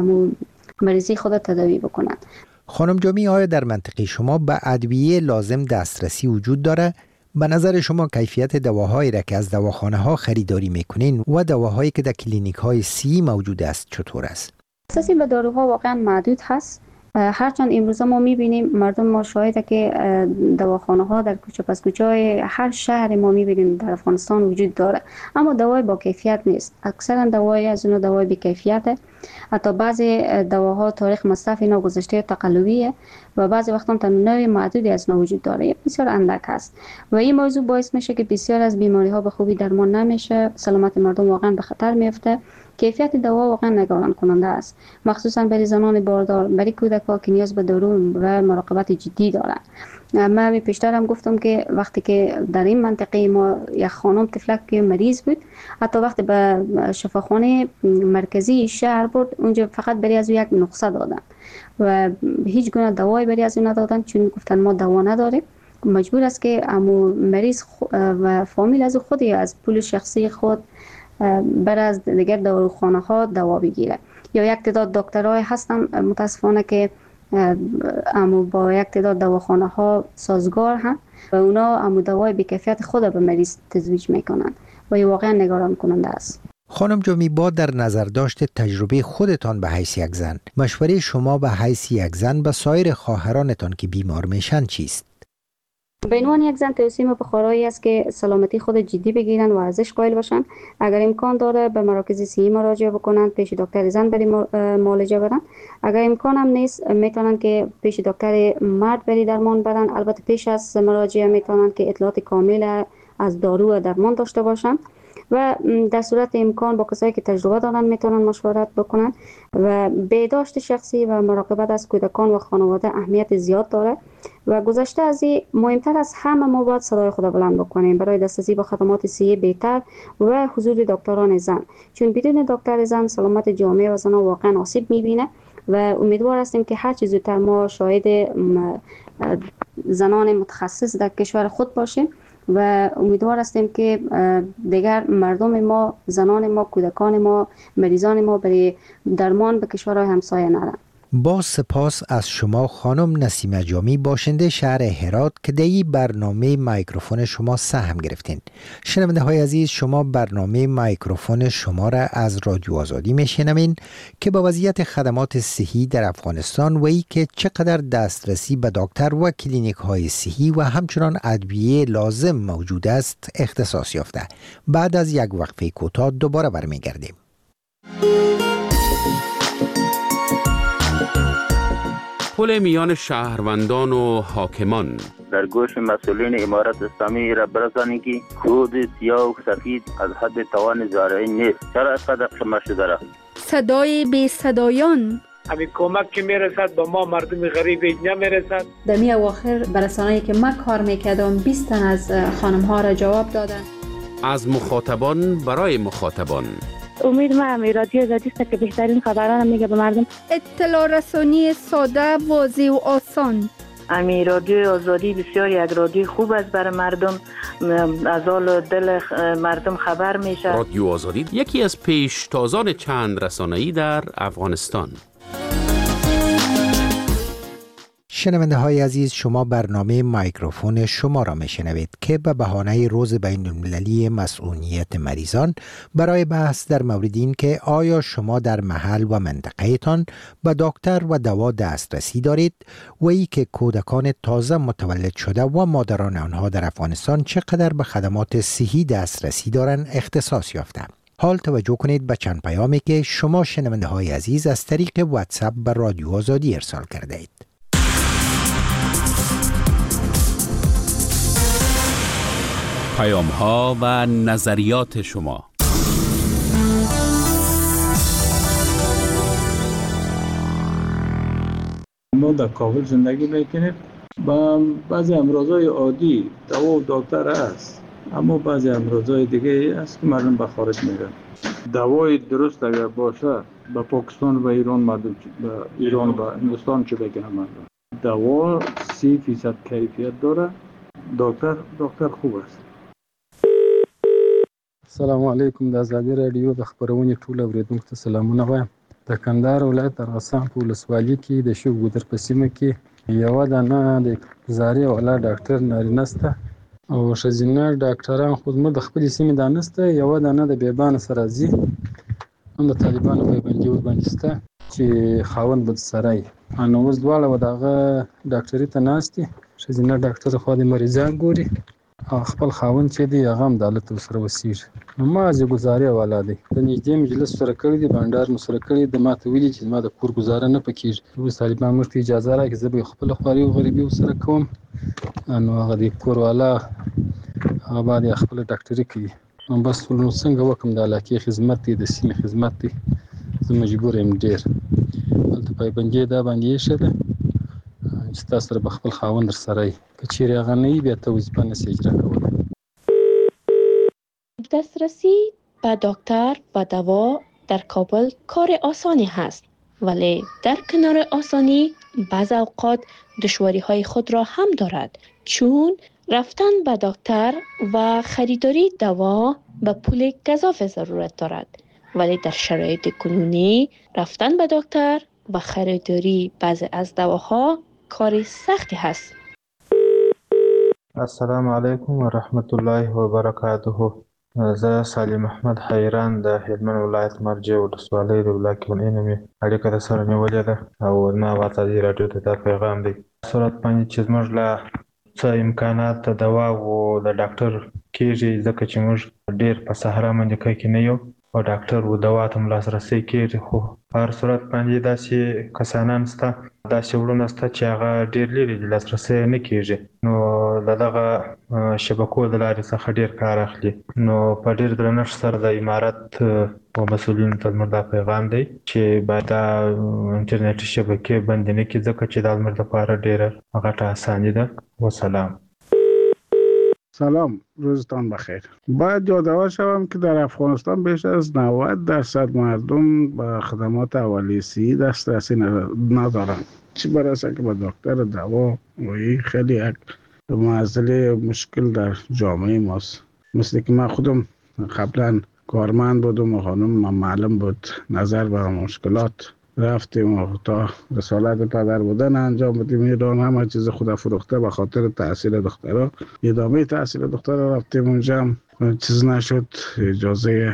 مریضی خود تداوی بکنن. خانم جامی، آیا در منطقه شما به ادویه لازم دسترسی وجود داره؟ به نظر شما کیفیت دواهایی را که از دواخانه ها خریداری میکنین و دواهایی که در کلینیک های سی موجود است چطور است؟ اساسی به داروها واقعا محدود هست. هرچند امروز ما میبینیم مردم ما شاهده که دواخانه ها در کوچه پس کوچه های هر شهر ما میبینیم در افغانستان وجود داره، اما دوای با کیفیت نیست. اکثرا دوای از اون دوای بی کیفیته. حتی بعضی دواها تاریخ مصرف اینا گذشته تقلبیه و بعضی وقتا تنوع محدودی از اینا وجود داره، بسیار اندک است و این موضوع باعث میشه که بسیار از بیماری ها به خوبی درمان نمیشه، سلامت مردم واقعا به خطر میفته. کیفیت دوا واقعا نگران کننده است، مخصوصا برای زنان باردار، برای کودکان که نیاز به دارو و مراقبت جدی دارند. من می پیشتر هم گفتم که وقتی که در این منطقه ما یک خانم طفلک که مریض بود، حتی وقتی به شفاخانه مرکزی شهر برد، اونجا فقط برای از یک نسخه دادن و هیچ گونه دوایی برای از اون ندادن، چون گفتن ما دوا نداریم. مجبور است که امو مریض و فامیل از خودی از پول شخصی خود بر از دیگر داروخانه ها دوا بگیره. یا یک تعداد دکترای هستن متاسفانه که امو با یک تعداد دواخانه ها سازگار هم و اونا امو دوای بی‌کیفیت خود به مریض تزریق میکنن و این واقعا نگران کننده است. خانم جامی، با در نظر داشت تجربه خودتان به حیث یک زن، مشوره شما به حیث یک زن به سایر خواهرانتان که بیمار میشن چیست؟ به عنوان یک زن توصیه ما به خواهرایی است که سلامتی خود جدی بگیرن و ورزش قائل باشن. اگر امکان داره به مراکز صحی مراجعه بکنن، پیش دکتر زن برای معالجه برن. اگر امکان هم نیست میتونن که پیش دکتر مرد برای درمان برن. البته پیش از مراجعه میتونن که اطلاعات کامل از دارو و درمان داشته باشن و در صورت امکان با کسایی که تجربه دارن میتونن مشورت بکنن. و بهداشت شخصی و مراقبت از کودکان و خانواده اهمیت زیاد داره و گذشته از این مهمتر از همه ما باید صدای خود بلند بکنیم برای دسترسی به خدمات صحی بهتر و حضور دکتران زن، چون بدون دکتر زن سلامت جامعه و زنان واقعا آسیب میبینه و امیدوار هستیم که هر چه زودتر ما شاهد زنان متخصص در کشور خود باشیم و امیدوار هستیم که دیگر مردم ما، زنان ما، کودکان ما، مریضان ما برای درمان به کشورهای همسایه نرن. با سپاس از شما خانم نسیمه جامی، باشنده شهر هرات که در این برنامه مایکروفون شما سهم گرفتین. شنونده های عزیز، شما برنامه مایکروفون شما را از رادیو آزادی میشنوین که با وضعیت خدمات صحی در افغانستان و ای که چقدر دسترسی به دکتر و کلینیک های صحی و همچنان ادویه لازم موجود است اختصاص یافته. بعد از یک وقفه کوتاه دوباره برمیگردیم. پل میان شهروندان و حاکمان در گوش مسئولین امارت اسلامی را برسانید که کود سیاه و سفید از حد توان زارعی نیست. چرا اینقدر خمه شده را؟ صدای بی صدایان، همین کمک که میرسد به ما مردم غریب نمیرسد. در می اواخر برسانه‌ای که من کار میکردم بیست تن از خانم ها را جواب دادن. از مخاطبان برای مخاطبان. امید ما هم رادیو آزادی است که بهترین خبران میگه به مردم. اطلاع رسانی ساده، واضح و آسان. امی رادیو آزادی بسیار یک رادیو خوب است برای مردم، از حال دل مردم خبر میشه. رادیو آزادی یکی از پیشتازان چند رسانه‌ای در افغانستان. شنونده های عزیز، شما برنامه مایکروفون شما را میشنوید که به بهانه روز بین المللی مسئولیت مریضان برای بحث در مورد این که آیا شما در محل و منطقه تان به دکتر و دوا دسترسی دارید و ای که کودکان تازه متولد شده و مادران آنها در افغانستان چقدر به خدمات صحی دسترسی دارند اختصاص یافته. حال توجه کنید به چند پیامی که شما شنونده های عزیز از طریق واتساپ به رادیو آزادی ارسال کرده اید. پیام ها و نظریات شما. ما در کابل زندگی میکنیم، با بعضی امراضای عادی دوا و دکتر هست، اما بعضی امراضای دیگه هست که مردم به خارج میرن. دوای درست اگر باشه به پاکستان و ایران مردم به ایران و هندوستان چه بگیرن مردم. دوا سی فیصد کیفیت داره. دکتر دکتر خوب است. السلام علیکم. د آزادي رادیو د خبرونې ټول اوریدونکو ته سلامونه وایم. د کندهار ولایت ارغسان په ولسوالۍ کې د شو ګودر په سیمه کې یو دانه د زاري ولا ډاکټر نارینه سته او ښځینه ډاکټران خو زموږ د خپلې سیمې دانه سته. یو دانه د بیبانه سره ځي هم د طالبانو په بندي ورباندې سته چې خاوند بد سرای نو اوس دواړه و دغه ډاکټري ته ناستي. ښځینه ډاکټر خو د مریضان ګوري او خپل خاوند چې دی هغه هم د حالت سره وسیږي. نو ما زه ګزارې والا دی د نږدې مجلس سره کړی دی بانډار مو سره کړی د ما ته ویلي چې ما د کور ګزاره نه پکېږي. اوس طالبان موږ ته اجازه راکړي زه به خپل خواري او غریبي سره کوم. نو هغه د کور والا هغه باندې خپل ډاکټري کوي. نو بس نو څنګه وکم د علاقې خدمت دی د سیمې خدمت دی زه مجبور یم ډېر هلته پایبندي دا باندې ښه ده چې تاسو سره به خپل خاوند سره یې که چیرې هغه نه وي بیا ته وظیفه نشي اجرا کولی. دسترسی به دکتر و دوا در کابل کار آسانی هست ولی در کنار آسانی بعض اوقات دشواری های خود را هم دارد چون رفتن به دکتر و خریداری دوا به پول گزاف ضرورت دارد ولی در شرایط کنونی رفتن به دکتر و خریداری بعضی از دواها کار سختی هست. السلام علیکم و رحمت الله و برکاته. زه سالم احمد حیران د هلمند ولایت مرجع ولسوالۍ د ولاکونې نومې اړیکه د سره نیولې ده او زما په ازادي راډیو ته دا پیغام دی صورت باندې چې زموږ له څه امکانات د دوا او د ډاکټر کېږي ځکه چې موږ ډېر په صحرا منځکۍ کې نه یو او ډاکټر و دوا ته هم لاسرسی کېږي خو په هر صورت باندې داسې کسانان شته داسې وړونه شته چې هغه ډېر لرې دي لاسرسی نه کېږي نو د دغه شبکو د لارې څخه ډېر کار اخلي. نو په ډېر درنښت سره د امارت او مسؤلینو ته زموږ دا پیغام دی چې باید دا انټرنیټي شبکې بندې نه کړي ځکه چې دا زموږ لپاره ډېره غټه اساني ده. وسلام. سلام، روزتان بخیر. باید یادآور شوم که در افغانستان بیش از نود درصد مردم به خدمات اولیه صحی دسترسی ندارند. چی برسه که به دکتر دوا و این خیلی یک مسئله مشکل در جامعه ماست. مثل که من خودم قبلا کارمند بودم و خانم من معلم بود نظر به مشکلات رفتیم و تا رسالت پدر بودن انجام بدیم ایران همه چیز خود فروخته به خاطر تحصیل دخترها ادامه تحصیل دخترها رفتیم اونجا چیز نشد اجازه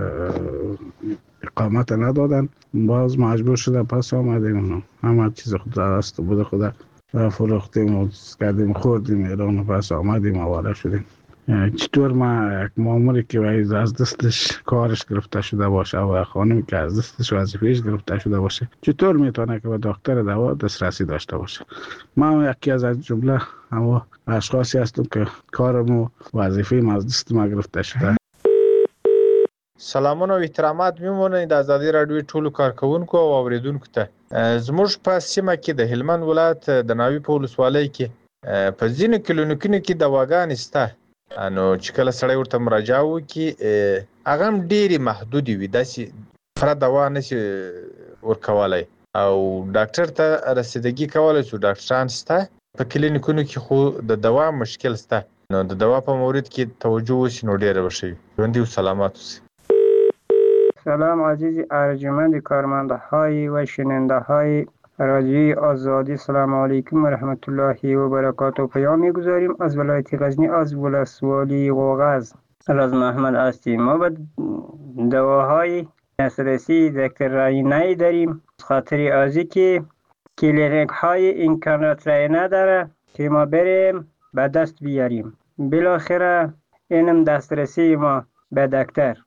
اقامت ندادن باز مجبور شده پس آمدیم همه چیز خود دست بود خود فروختیم و کردیم خوردیم ایران و پس آمدیم آواره شدیم. چطور ما یک ماموری که از دستش کارش گرفته شده باشه و خانمی که از دستش وظیفه‌اش گرفته شده باشه چطور میتونه که به دکتر دوا دسترسی داشته باشه؟ ما یکی از جمله اما اشخاصی هستم که کارم و وظیفه از دست ما گرفته شده. سلامونه او احترامات میمونئ د آزادي راډیو ټولو کارکونکو او اوریدونکو ته. زموږ په سیمه کې د هلمند ولایت د ناوې په ولسوالۍ کې په ځینو کلینیکونو کې دواګانې شته نو چې کله سړی ورته مراجعه وکړي هغه هم ډېرې محدودې وي داسې فرد دوا نشي ورکولی او ډاکټر ته رسیدګي کولی شو ډاکټران شته په کلینیکونو کې خو د دوا مشکل شته نو د دوا په مورد کې توجه وشي نو ډېره به ښه وي. ژوندي و سلامت اوسئ. سلام عزیز ارجمند کارمندهای و شننده های رادیوی آزادی. سلام علیکم و رحمت الله و برکاته. پیام می‌گذاریم از ولایت غزنی از ولسوالی قوقاز. رضا محمد هستیم. ما به دواهای دسترسی ذکر رایی نداریم خاطر ازی که کلینیک های امکانات رایی نداره که ما بریم به دست بیاریم. بالاخره اینم دسترسی ما به دکتر.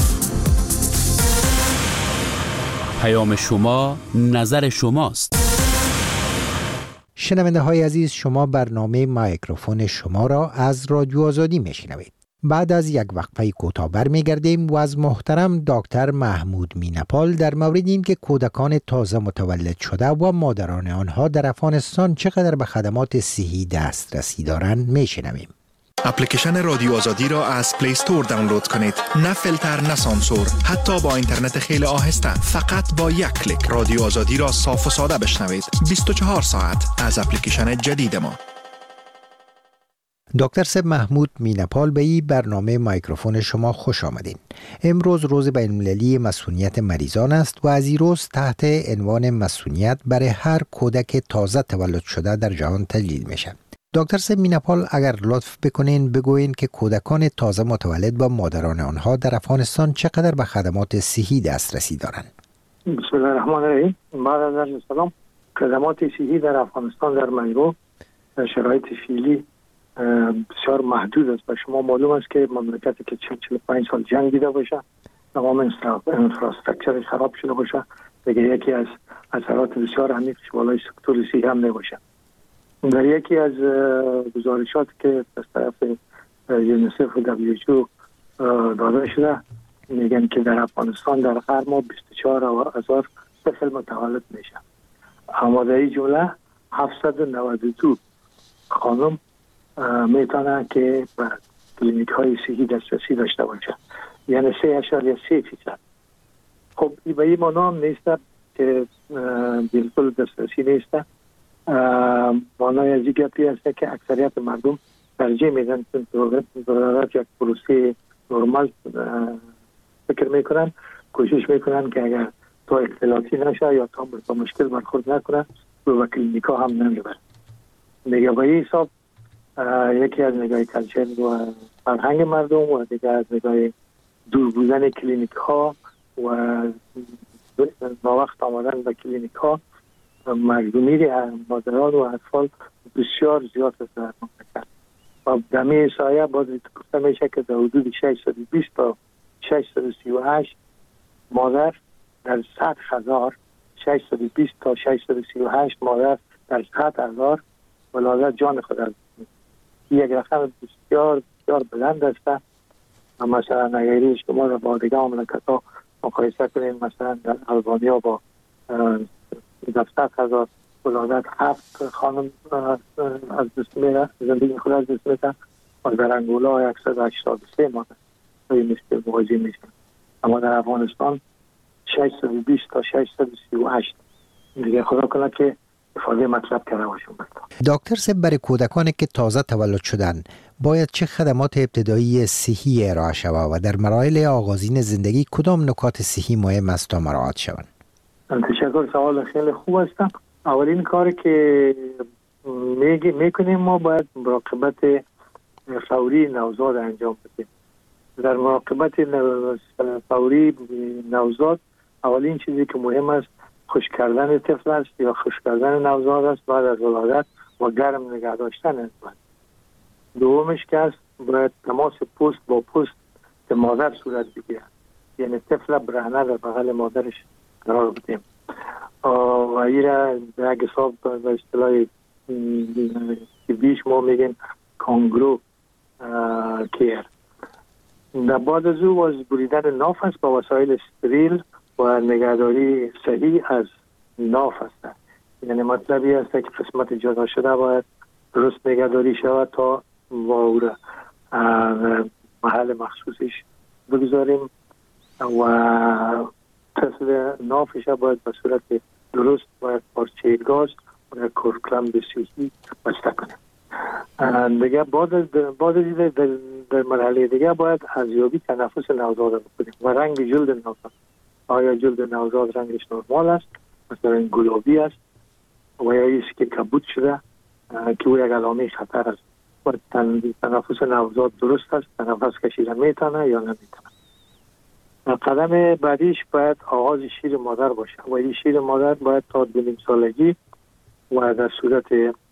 پیام شما نظر شماست. شنونده های عزیز شما برنامه مایکروفون شما را از رادیو آزادی میشنوید. بعد از یک وقفه کوتاه برمیگردیم و از محترم دکتر محمود مینپال در مورد این که کودکان تازه متولد شده و مادران آنها در افغانستان چقدر به خدمات صحی دسترسی دارند میشنویم. اپلیکیشن رادیو آزادی را از پلی استور دانلود کنید. نه فیلتر، نه سانسور، حتی با اینترنت خیلی آهسته. فقط با یک کلیک رادیو آزادی را صاف و ساده بشنوید. بیست و چهار ساعت از اپلیکیشن جدید ما. دکتر سب محمود مینپال به این برنامه میکروفون شما خوش آمدین. امروز روز بین‌المللی مسئولیت مریضان است و از این روز تحت عنوان مسئولیت برای هر کودک تازه تولد شده در جهان تجلیل میشه. دکتر سب مینپال اگر لطف بکنین بگوین که کودکان تازه متولد با مادران آنها در افغانستان چقدر به خدمات صحی دسترسی دارند؟ بسم الله الرحمن الرحیم. بعد از عرض سلام، خدمات صحی در افغانستان در میرو در شرایط فعلی بسیار محدود است و شما معلوم است که مملکتی که چهل چهل و پنج سال جنگ دیده باشه، تمام انفراستراکچر خراب شده باشه، دیگه یکی از اثرات بسیار عمیقش بالای سکتور صحی هم نباشه. در یکی از گزارشات که از طرف یونیسف و دبلیو اچ او داده شده میگن که در افغانستان در هر ماه بیست و چهار هزار طفل متولد میشه، اما در این جمله هفتصد و نود و دو خانم میتونه که به کلینیک های صحی دسترسی داشته باشه، یعنی سه اشاریه سه فیصد. خب این به این معنا هم نیست که بالکل دسترسی نیست. معنای از این گپی است که اکثریت مردم ترجیح میدن که دولت یک پروسه نرمال فکر میکنن، کوشش میکنن که اگر تا اختلاطی نشه یا تا با مشکل برخورد نکنن و کلینیک ها هم نمیبرن. دیگه به این حساب یکی از نگاه کلچر و فرهنگ مردم و دیگه از نگاه دور بودن کلینیک ها و با وقت آمدن به کلینیک ها مردمی مادران و اطفال بسیار زیاد است در مملکت و در می سایه باز گفته میشه که در حدود ششصد و بیست تا ششصد و سی و هشت مادر در صد هزار ششصد و بیست تا ششصد و سی و هشت مادر در صد هزار ولادت جان خود از یک رقم بسیار بسیار بلند است. مثلا اگر شما را با دیگه مملکت ها مقایسه کنین، مثلا در البانیا با صد هزار ولادت هفت خانم از دست میره، زندگی خود از دست میره و در انگولا صد و هشتاد و سه مادر این مشکل مواجه میشن. اما در افغانستان ششصد و بیست تا ششصد و سی و هشت. دیگه خدا کنه که افاده مطلب کرده باشم. دکتر سب برای کودکانی که تازه تولد شدن باید چه خدمات ابتدایی صحی ارائه شود و در مراحل آغازین زندگی کدام نکات صحی مهم است تا مراعات شوند؟ تشکر، سوال خیلی خوب است. اولین کاری که میکنیم ما باید مراقبت فوری نوزاد انجام بدیم. در مراقبت فوری نوزاد اولین چیزی که مهم است خشک کردن طفل است یا خشک کردن نوزاد است بعد از ولادت و گرم نگه داشتن است. دومش که است باید تماس پوست با پوست که مادر صورت بگیرد، یعنی طفل برهنه در بغل مادرش قرار بدیم و این را در یک حساب به اصطلاح که بیش ما میگیم کانگرو کیر. در بعد از او از بریدن ناف است با وسایل استریل و نگهداری صحیح از ناف است. یعنی مطلبی است که قسمت جدا شده باید درست نگهداری شود تا و او را محل مخصوصش بگذاریم و طفل نافش باید به صورت درست باید پارچه گاز و کورکلم بسیاری بسته کنیم. دیگه بعد از در, در مرحله دیگه باید ارزیابی تنفس نوزاد بکنیم و رنگ جلد نوزاد. آیا جلد نوزاد رنگش نرمال است، مثلا گلابی است و یا ایست که کبود شده که او یک علامه خطر است و تنفس نوزاد درست است، تنفس کشیدن میتونه یا نمیتونه. قدم بعدیش باید آغاز شیر مادر باشه و این شیر مادر باید تا دو نیم سالگی و در صورت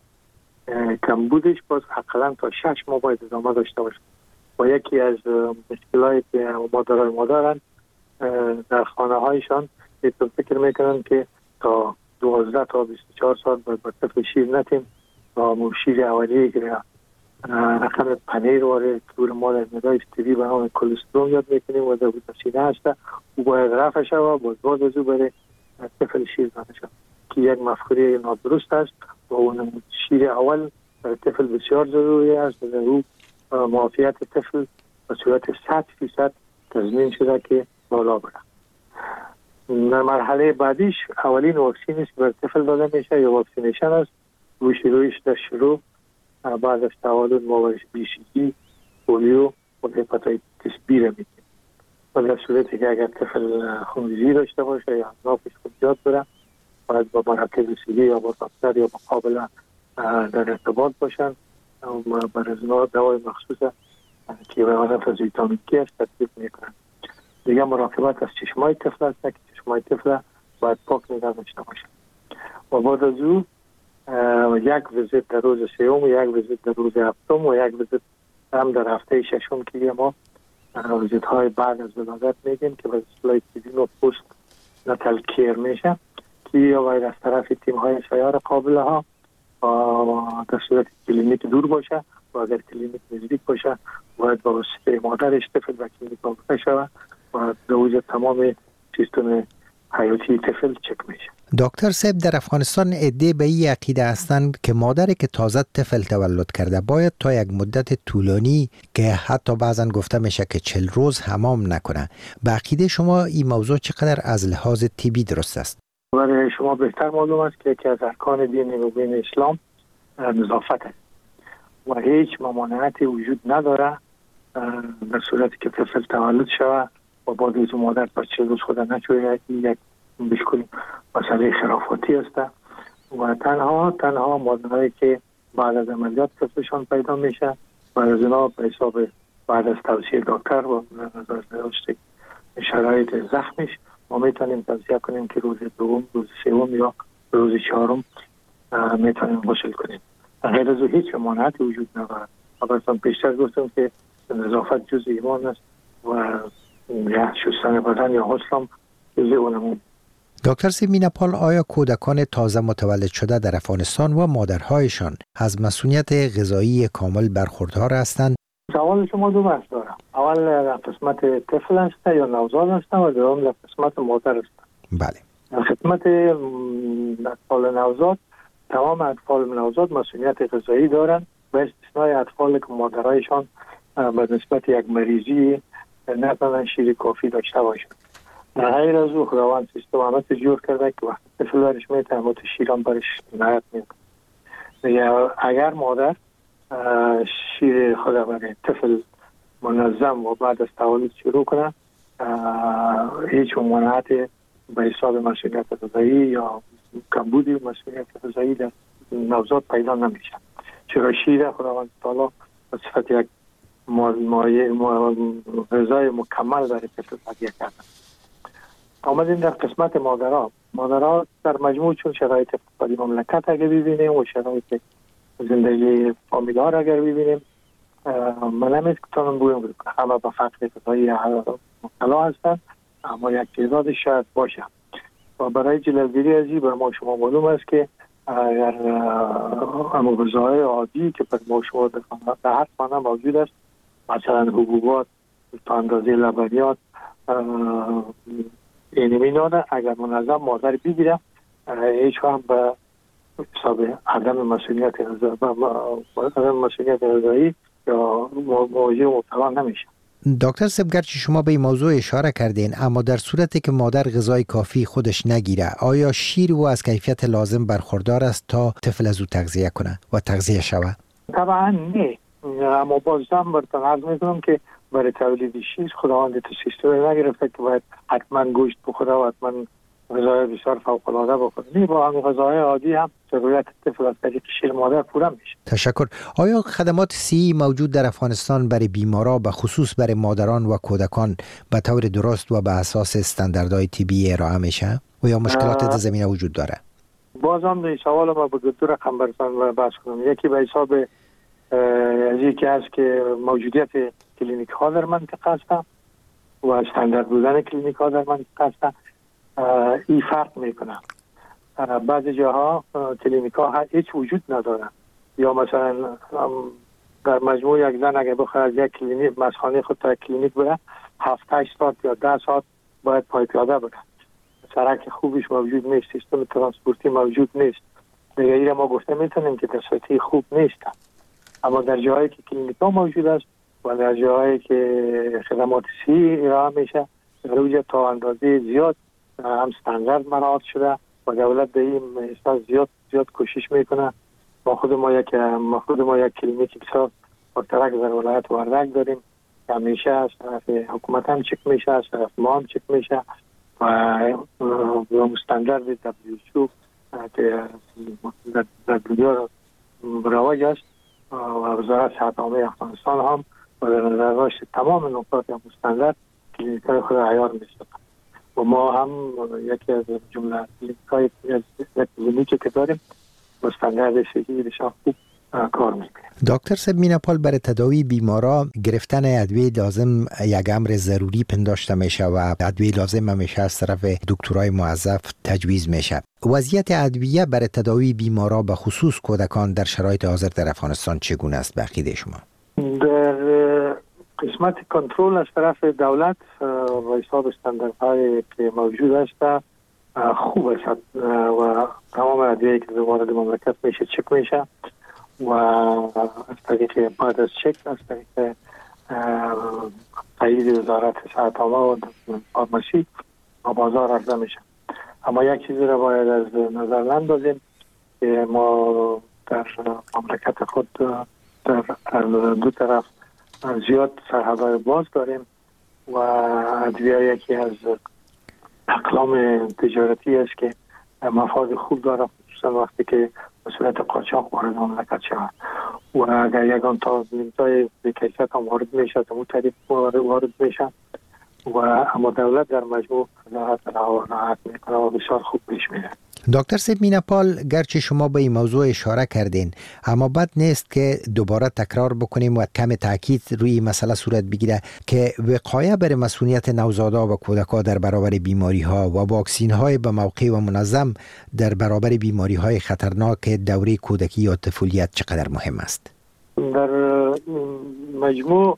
کمبودش باز حقیقا تا شش ماه باید ادامه داشته باشه. و یکی از مشکلات که مادرای ما دارن در خانه هایشان ایتون فکر میکنن که تا دوازده تا بیست و چهار سال باید با طفل شیر نتیم و شیر اولیه که رقم پنیر واره دور ما در ندای استری به نام کلسترول یاد میکنیم و در سینه هسته او باید رفع شد و باز باز از او برای طفل شیر داده شد که یک مفکوره نادرست است و اون شیر اول برای طفل بسیار ضروری است و او معافیت طفل به صورت صد فیصد تضمین شده که بالا بره. در مرحله بعدیش اولین واکسینی که بر طفل داده میشه یا واکسینیشن است. روی شروعش در شروع بعد از تولد ما بی سی جی، پولیو و هپاتیتیس بی را میدیم. و در صورتی که اگر طفل خونریزی داشته باشه یا نافش خود زیاد بره باید با مراکز رسیدگی یا با دکتر یا مقابله در ارتباط باشن و بر ازنا دوای مخصوص که به عنوان از ویتامین کی است تطبیق میکنن. دیگه مراقبت از چشمای طفل است که چشمای طفل باید پاک نگه داشته باشه. و بعد از او یک ویزیت در روز سوم، یک ویزیت در روز هفتم و یک ویزیت هم در هفته ششم که ما ویزیت های بعد از ولادت میگیم که به اصطلاح پیدین و پست نتل کیر میشه که یا باید از طرف تیم های سیار قابله ها در صورت کلینیک دور باشه و اگر کلینیک نزدیک باشه باید با واسطه مادرش طفل و کلینیک آورده شود و دوز تمام سیستم حیاتی طفل چک میشه. دکتر صاحب، در افغانستان عده به این عقیده هستند که مادری که تازه طفل تولد کرده باید تا یک مدت طولانی که حتی بعضا گفته میشه که چل روز حمام نکنه. به عقیده شما این موضوع چقدر از لحاظ طبی درست است؟ برای شما بهتر معلوم است که یکی از ارکان دین مبین اسلام نظافت است و هیچ ممانعتی وجود نداره در صورتی که طفل تولد شود و بعد از مادر پر چل روز خود نچوید. یک بشکل مسئله خرافاتی است و تنها تنها مادرهایی که بعد از عملیات طفلشان پیدا میشه بعد از اینا به حساب بعد از توصیه دکتر و نظر داشته شرایط زخمش ما میتونیم توصیه کنیم که روز دوم، روز سوم یا روز چهارم میتونیم غسل کنیم. غیر از او هیچ مانعتی وجود ندارد. البته پیشتر گفتم که نظافت جز ایمان است و یا شستن بدن یا غسل هم جز اونمون. دکتر سیمینپال، آیا کودکان تازه متولد شده در افغانستان و مادرهایشان از مسئولیت غذایی کامل برخوردار هستند؟ سوال شما دو بحث دارم. اول در قسمت طفل است یا نوزاد است و دوم در قسمت مادر است. بله. در قسمت اطفال نوزاد تمام اطفال نوزاد مسئولیت غذایی دارند به استثنای اطفال که مادرایشان به نسبت یک مریضی نتوانند شیر کافی داشته باشند. در غیر از او خداوند سیستم همت جور کرده که وقتی طفل برش میتونه مت شیران برش نهایت میکنه. اگر مادر شیر خود برای طفل منظم و بعد از تولد شروع کنه هیچ ممانعت به حساب مسئولیت غذایی یا کمبودی مسئولیت غذایی در نوزاد پیدا نمیشه. چرا شیر خداوند تعالی به صفت یک مایه غذای مکمل برای طفل تهیه کرده. آمدیم در قسمت مادرها. مادرها در مجموع چون شرایط اقتصادی مملکت اگر ببینیم و شرایط زندگی فامیل‌ها اگر ببینیم من نمی‌تونم که بگویم که همه به فقر غذایی مبتلا هستند، اما یک تعداد شاید باشه و برای جلوگیری از این بر ما شما معلوم است که اگر همون غذاهای عادی که بر ما شما در هر خانه موجود است مثلا حبوبات تا اندازه لبنیات این میناده اگر منظم مادر بگیره هیچ هم به حساب عدم مسئولیت عدم مسئولیت غذایی یا موضوع مبتلا نمیشه. دکتر صاحب، گرچه شما به این موضوع اشاره کردین اما در صورتی که مادر غذای کافی خودش نگیره آیا شیر او از کیفیت لازم برخوردار است تا طفل از او تغذیه کنه و تغذیه شود؟ طبعا نه، اما بازم براتون عرض میکنم که برای تولید شیر خداوند تو سیستم نگرفته که باید حتما گوشت بخوره و حتما غذای بسیار فوق‌العاده بخوره. نه، با هم غذای عادی هم ضرورت طفل از طریق شیر مادر پوره میشه. تشکر. آیا خدمات صحی موجود در افغانستان برای بیمارا به خصوص برای مادران و کودکان به طور درست و به اساس استانداردهای طبی ارائه میشه و یا مشکلات در زمینه وجود داره؟ بازم این سوال ما به دو رقم براتون بحث کنم. یکی به حساب از یکی هست که موجودیت کلینیک ها در منطقه هستن و استاندارد بودن کلینیک ها در منطقه هستن. این فرق میکنه. بعضی جاها کلینیک ها هیچ وجود ندارن یا مثلا در مجموع یک زن اگه بخواد از یک کلینیک مسخانه خود تا کلینیک بره هفت هشت ساعت یا ده ساعت باید پای پیاده بره. سرک خوبیش موجود نیست، سیستم ترانسپورتی موجود نیست. دیگه ما گفته میتونیم که در صورتی خوب نیست. اما در جاهایی که کلینیک ها موجود است و در جاهایی که خدمات صحی ارائه میشه در اونجا تا اندازه زیاد هم استاندارد مراعات شده و دولت در این احساس زیاد زیاد کوشش میکنه. ما خود ما یک ما خود ما یک کلینیک بسیار پرترک در ولایت وردک داریم که همیشه از طرف حکومت هم چک میشه، از طرف ما هم چک میشه و استاندارد دبلیو اچ او که در دنیا رواج است و وزارت صحت عامه افغانستان هم و در نظر داشت تمام نقاط مستندر کلینیک های خود عیار می‌شود و ما هم یکی از جمله کلینیک های کلینیکی که داریم مستندر صحی بسیار خوب کار میکنه. دکتر صاحب میناپال، برای تداوی بیمارا گرفتن ادویه لازم یک امر ضروری پنداشته میشه و ادویه لازم همیشه از طرف دکترای موظف تجویز میشه. وضعیت ادویه برای تداوی بیمارا به خصوص کودکان در شرایط حاضر در افغانستان چگونه است به عقیده شما؟ در قسمت کنترل از طرف دولت و حساب استانداردهای که موجود است خوب است و تمام ادویه که وارد مملکت میشه چک میشه و از طریق بعد از چک از طریق تایید وزارت صحت عامه و فارماسی و بازار عرضه میشه. اما یک چیزی را باید از نظر نندازیم که ما در مملکت خود در دو طرف زیاد سرحدهای باز داریم و ادویه یکی از اقلام تجارتی است که مفاد خوب داره، خصوصا وقتی که به صورت قاچاق وارد مملکت شود و اگر یکان تا لیمتای بکیفیت هم وارد میشه اون طریق وارد میشه و اما دولت در مجموع راحت راحت میکنه و بسیار خوب پیش میره. دکتر صاحب میناپال، گرچه شما به این موضوع اشاره کردین اما بد نیست که دوباره تکرار بکنیم و کم تاکید روی مسئله صورت بگیره که وقایه بر مسئولیت نوزادا و کودکان در برابر بیماری ها و واکسین های به موقع و منظم در برابر بیماری های خطرناک دوره کودکی یا طفولیت چقدر مهم است؟ در مجموع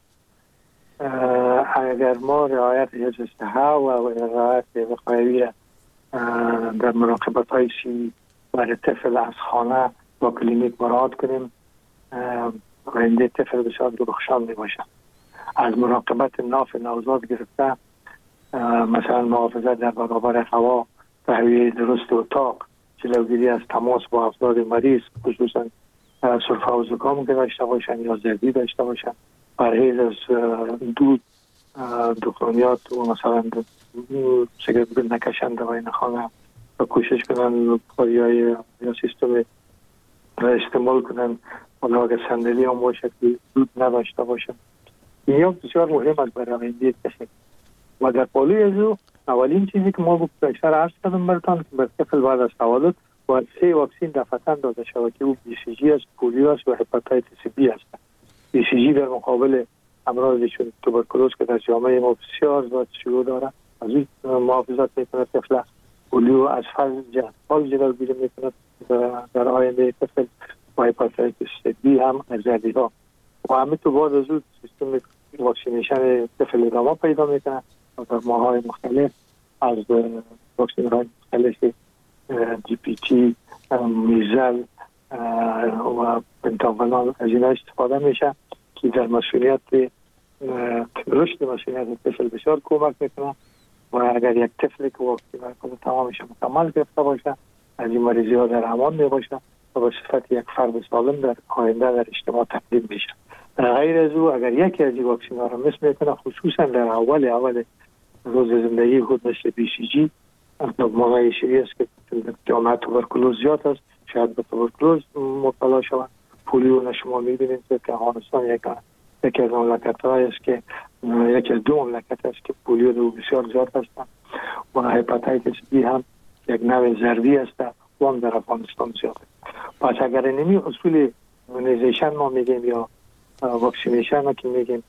اگر ما رعایت حفظ صحه و رعایت وقایوی در مراقبت های سی برای طفل از خانه با کلینیک مراقبت کنیم آینده طفل بسیار درخشان می باشد. از مراقبت ناف نوزاد گرفته مثلا محافظت در برابر هوا، تهویه درست اتاق، جلوگیری از تماس با افراد مریض خصوصا سرفه و زکام که داشته باشن یا زردی داشته باشن، پرهیز از دود، دخانیات و مثلا سیگرت بل نکشند و این خانه و کوشش کنن پایه‌های یا سیستم استعمال کنن ولی اگر صندلی هم باشه که دود نداشته باشن. این یا بسیار مهم است برای آینده طفل و در پالوی از او اولین چیزی که ما بیشتر عرض کردم براتون که بر طفل بعد از تولد باید سه واکسین دفعتاً داده شود که او بی سی جی است، پولیو است و هپاتیتس بی است. بی سی جی در مقابل امراضی چون توبرکلوز که در جامعه ما بسیار زیاد شیوع داره از این محافظت میکنه طفل. پولیو از فلج جلوگیری میکنه در آینده طفل و هپاتیتس بی هم از زردی ها و همه تو بعد از اون سیستم واکسینیشن طفل ادامه پیدا میکنه و در ماهای مختلف از واکسین های مختلف دی پی تی، میزل و پنتاولان از این استفاده میشه که در مسئولیت رشد مسئولیت طفل بسیار کمک میکنه و اگر یک طفل که واکسین های تمامش مکمل گرفته باشه از این مریضی ها در امان می باشه و به صفت یک فرد سالم در آینده در اجتماع تقدیم میشه. در غیر از او اگر یکی از این واکسین ها را مس میکنه خصوصا در اول اول روز زندگی خود مثل بی سی جی موقع شیری است که جامعه توبرکلوز زیاد است شاید به توبرکلوز مبتلا شود. پولیو شما میبینید که افغانستان یک یکی از مملکت‌های است که یکی از دو مملکت است که پولیو دو بسیار زیاد هستند و هپاتیتس بی هم یک نوع زردی است و هم در افغانستان زیاد است. پس اگر اینمی اصول ایمونیزیشن ما میگیم یا واکسینیشن که میگیم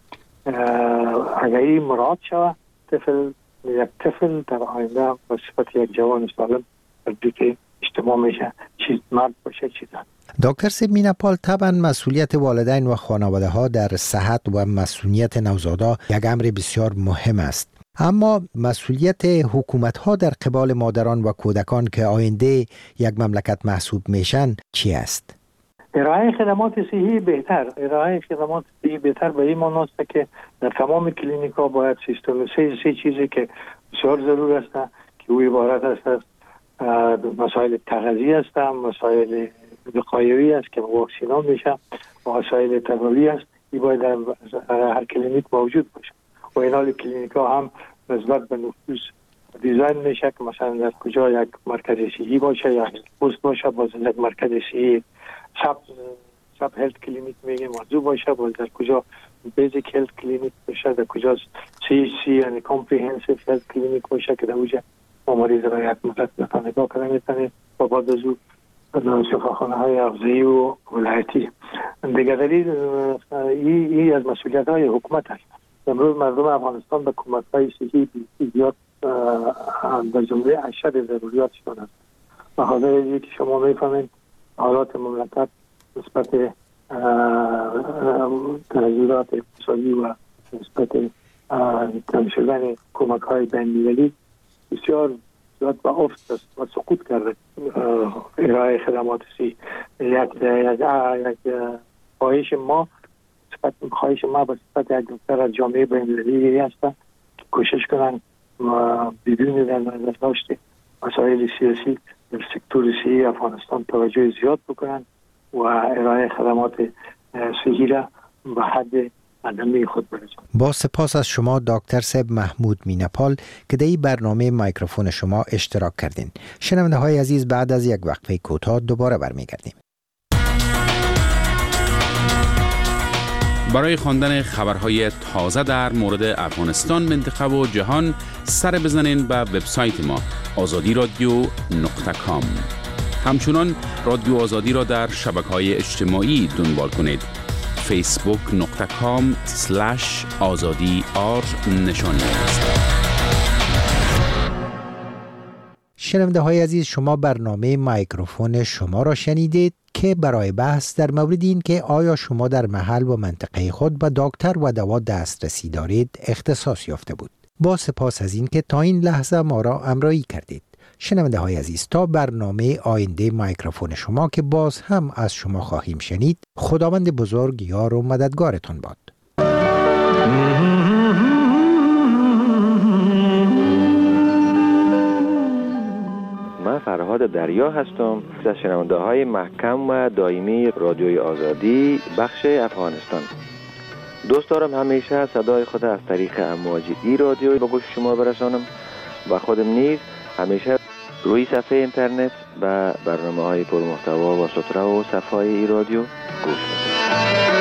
اگر این مراعات شود طفل یک طفل در آینده به صفت یک جوان سالم در دیگه اجتماع میشه چیز مرد باشه چیز زن. دکتر صاحب میناپال، طبعا مسئولیت والدین و خانواده ها در صحت و مسئولیت نوزادا یک امر بسیار مهم است، اما مسئولیت حکومت ها در قبال مادران و کودکان که آینده یک مملکت محسوب میشن چی است؟ ارائه خدمات صحی بهتر ارائه خدمات صحی بهتر به این معنی است که در تمام کلینیک ها باید سیستم سه سه چیزی که بسیار ضرور است که او عبارت است از مسائل تغذیه است، مسائل وقایوی است که واکسینا میشه، مسائل تداوی است. این باید در هر کلینیک موجود باشه و این حال کلینیک ها هم نسبت به نفوس دیزاین میشه که مثلا در کجا یک مرکز صحی باشه یا پست باشه، باز یک مرکز صحی سب سب هلت کلینیک میگه موضوع باشه، باز در کجا بیزیک هلت کلینیک باشه، در کجا سی سی یعنی کامپریهنسیو هلت کلینیک باشه که در اونجا مریض را یک مدت بتونه نگاه کنه میتونه و بعد از او شفاخانه های افضایی و ولایتی دیگر. این ای از مسئولیت های حکومت است. امروز مردم افغانستان به کمک های صحی زیاد در جمله اشد ضروریات شدن. به خاطر اینکه که شما میفهمید حالات مملکت نسبت تغییرات اقتصادی و نسبت کم شدن کمک های بین‌المللی بسیار زیاد به افت است و سقوط کرده ارائه خدمات صحی. یک یک خواهش ما خواهش ما به صفت یک دکتر از جامعه بین‌المللی هست که کوشش کنن و بدون در نظر داشته مسائل سیاسی در سکتور صحی افغانستان توجه زیاد بکنن و ارائه خدمات صحی را به حد ادمی خود برسونن. با سپاس از شما دکتر صاحب محمود مینپال که در این برنامه مایکروفون شما اشتراک کردین. شنونده های عزیز، بعد از یک وقفه کوتاه دوباره برمیگردیم. برای خواندن خبرهای تازه در مورد افغانستان، منطقه و جهان سر بزنین به وبسایت ما آزادی رادیو نقطه کام. همچنان رادیو آزادی را در شبکه‌های اجتماعی دنبال کنید. فیسبوک نقطه کام سلش آزادی آر نشان است. شنونده های عزیز، شما برنامه مایکروفون شما را شنیدید که برای بحث در مورد این که آیا شما در محل و منطقه خود به دکتر و دوا دسترسی دارید اختصاص یافته بود. با سپاس از این که تا این لحظه ما را همراهی کردید. شنونده های عزیز، تا برنامه آینده مایکروفون شما که باز هم از شما خواهیم شنید، خداوند بزرگ یار و مددگارتان باد. من فرهاد دریا هستم از شنونده های محکم و دائمی رادیوی آزادی بخش افغانستان. دوست دارم همیشه صدای خود از طریق امواج ای رادیوی به گوش شما برسانم و خودم نیز همیشه روی صفحه اینترنت به برنامه های پرمحتوا و سطره و صفحه ای رادیو گوش میدم.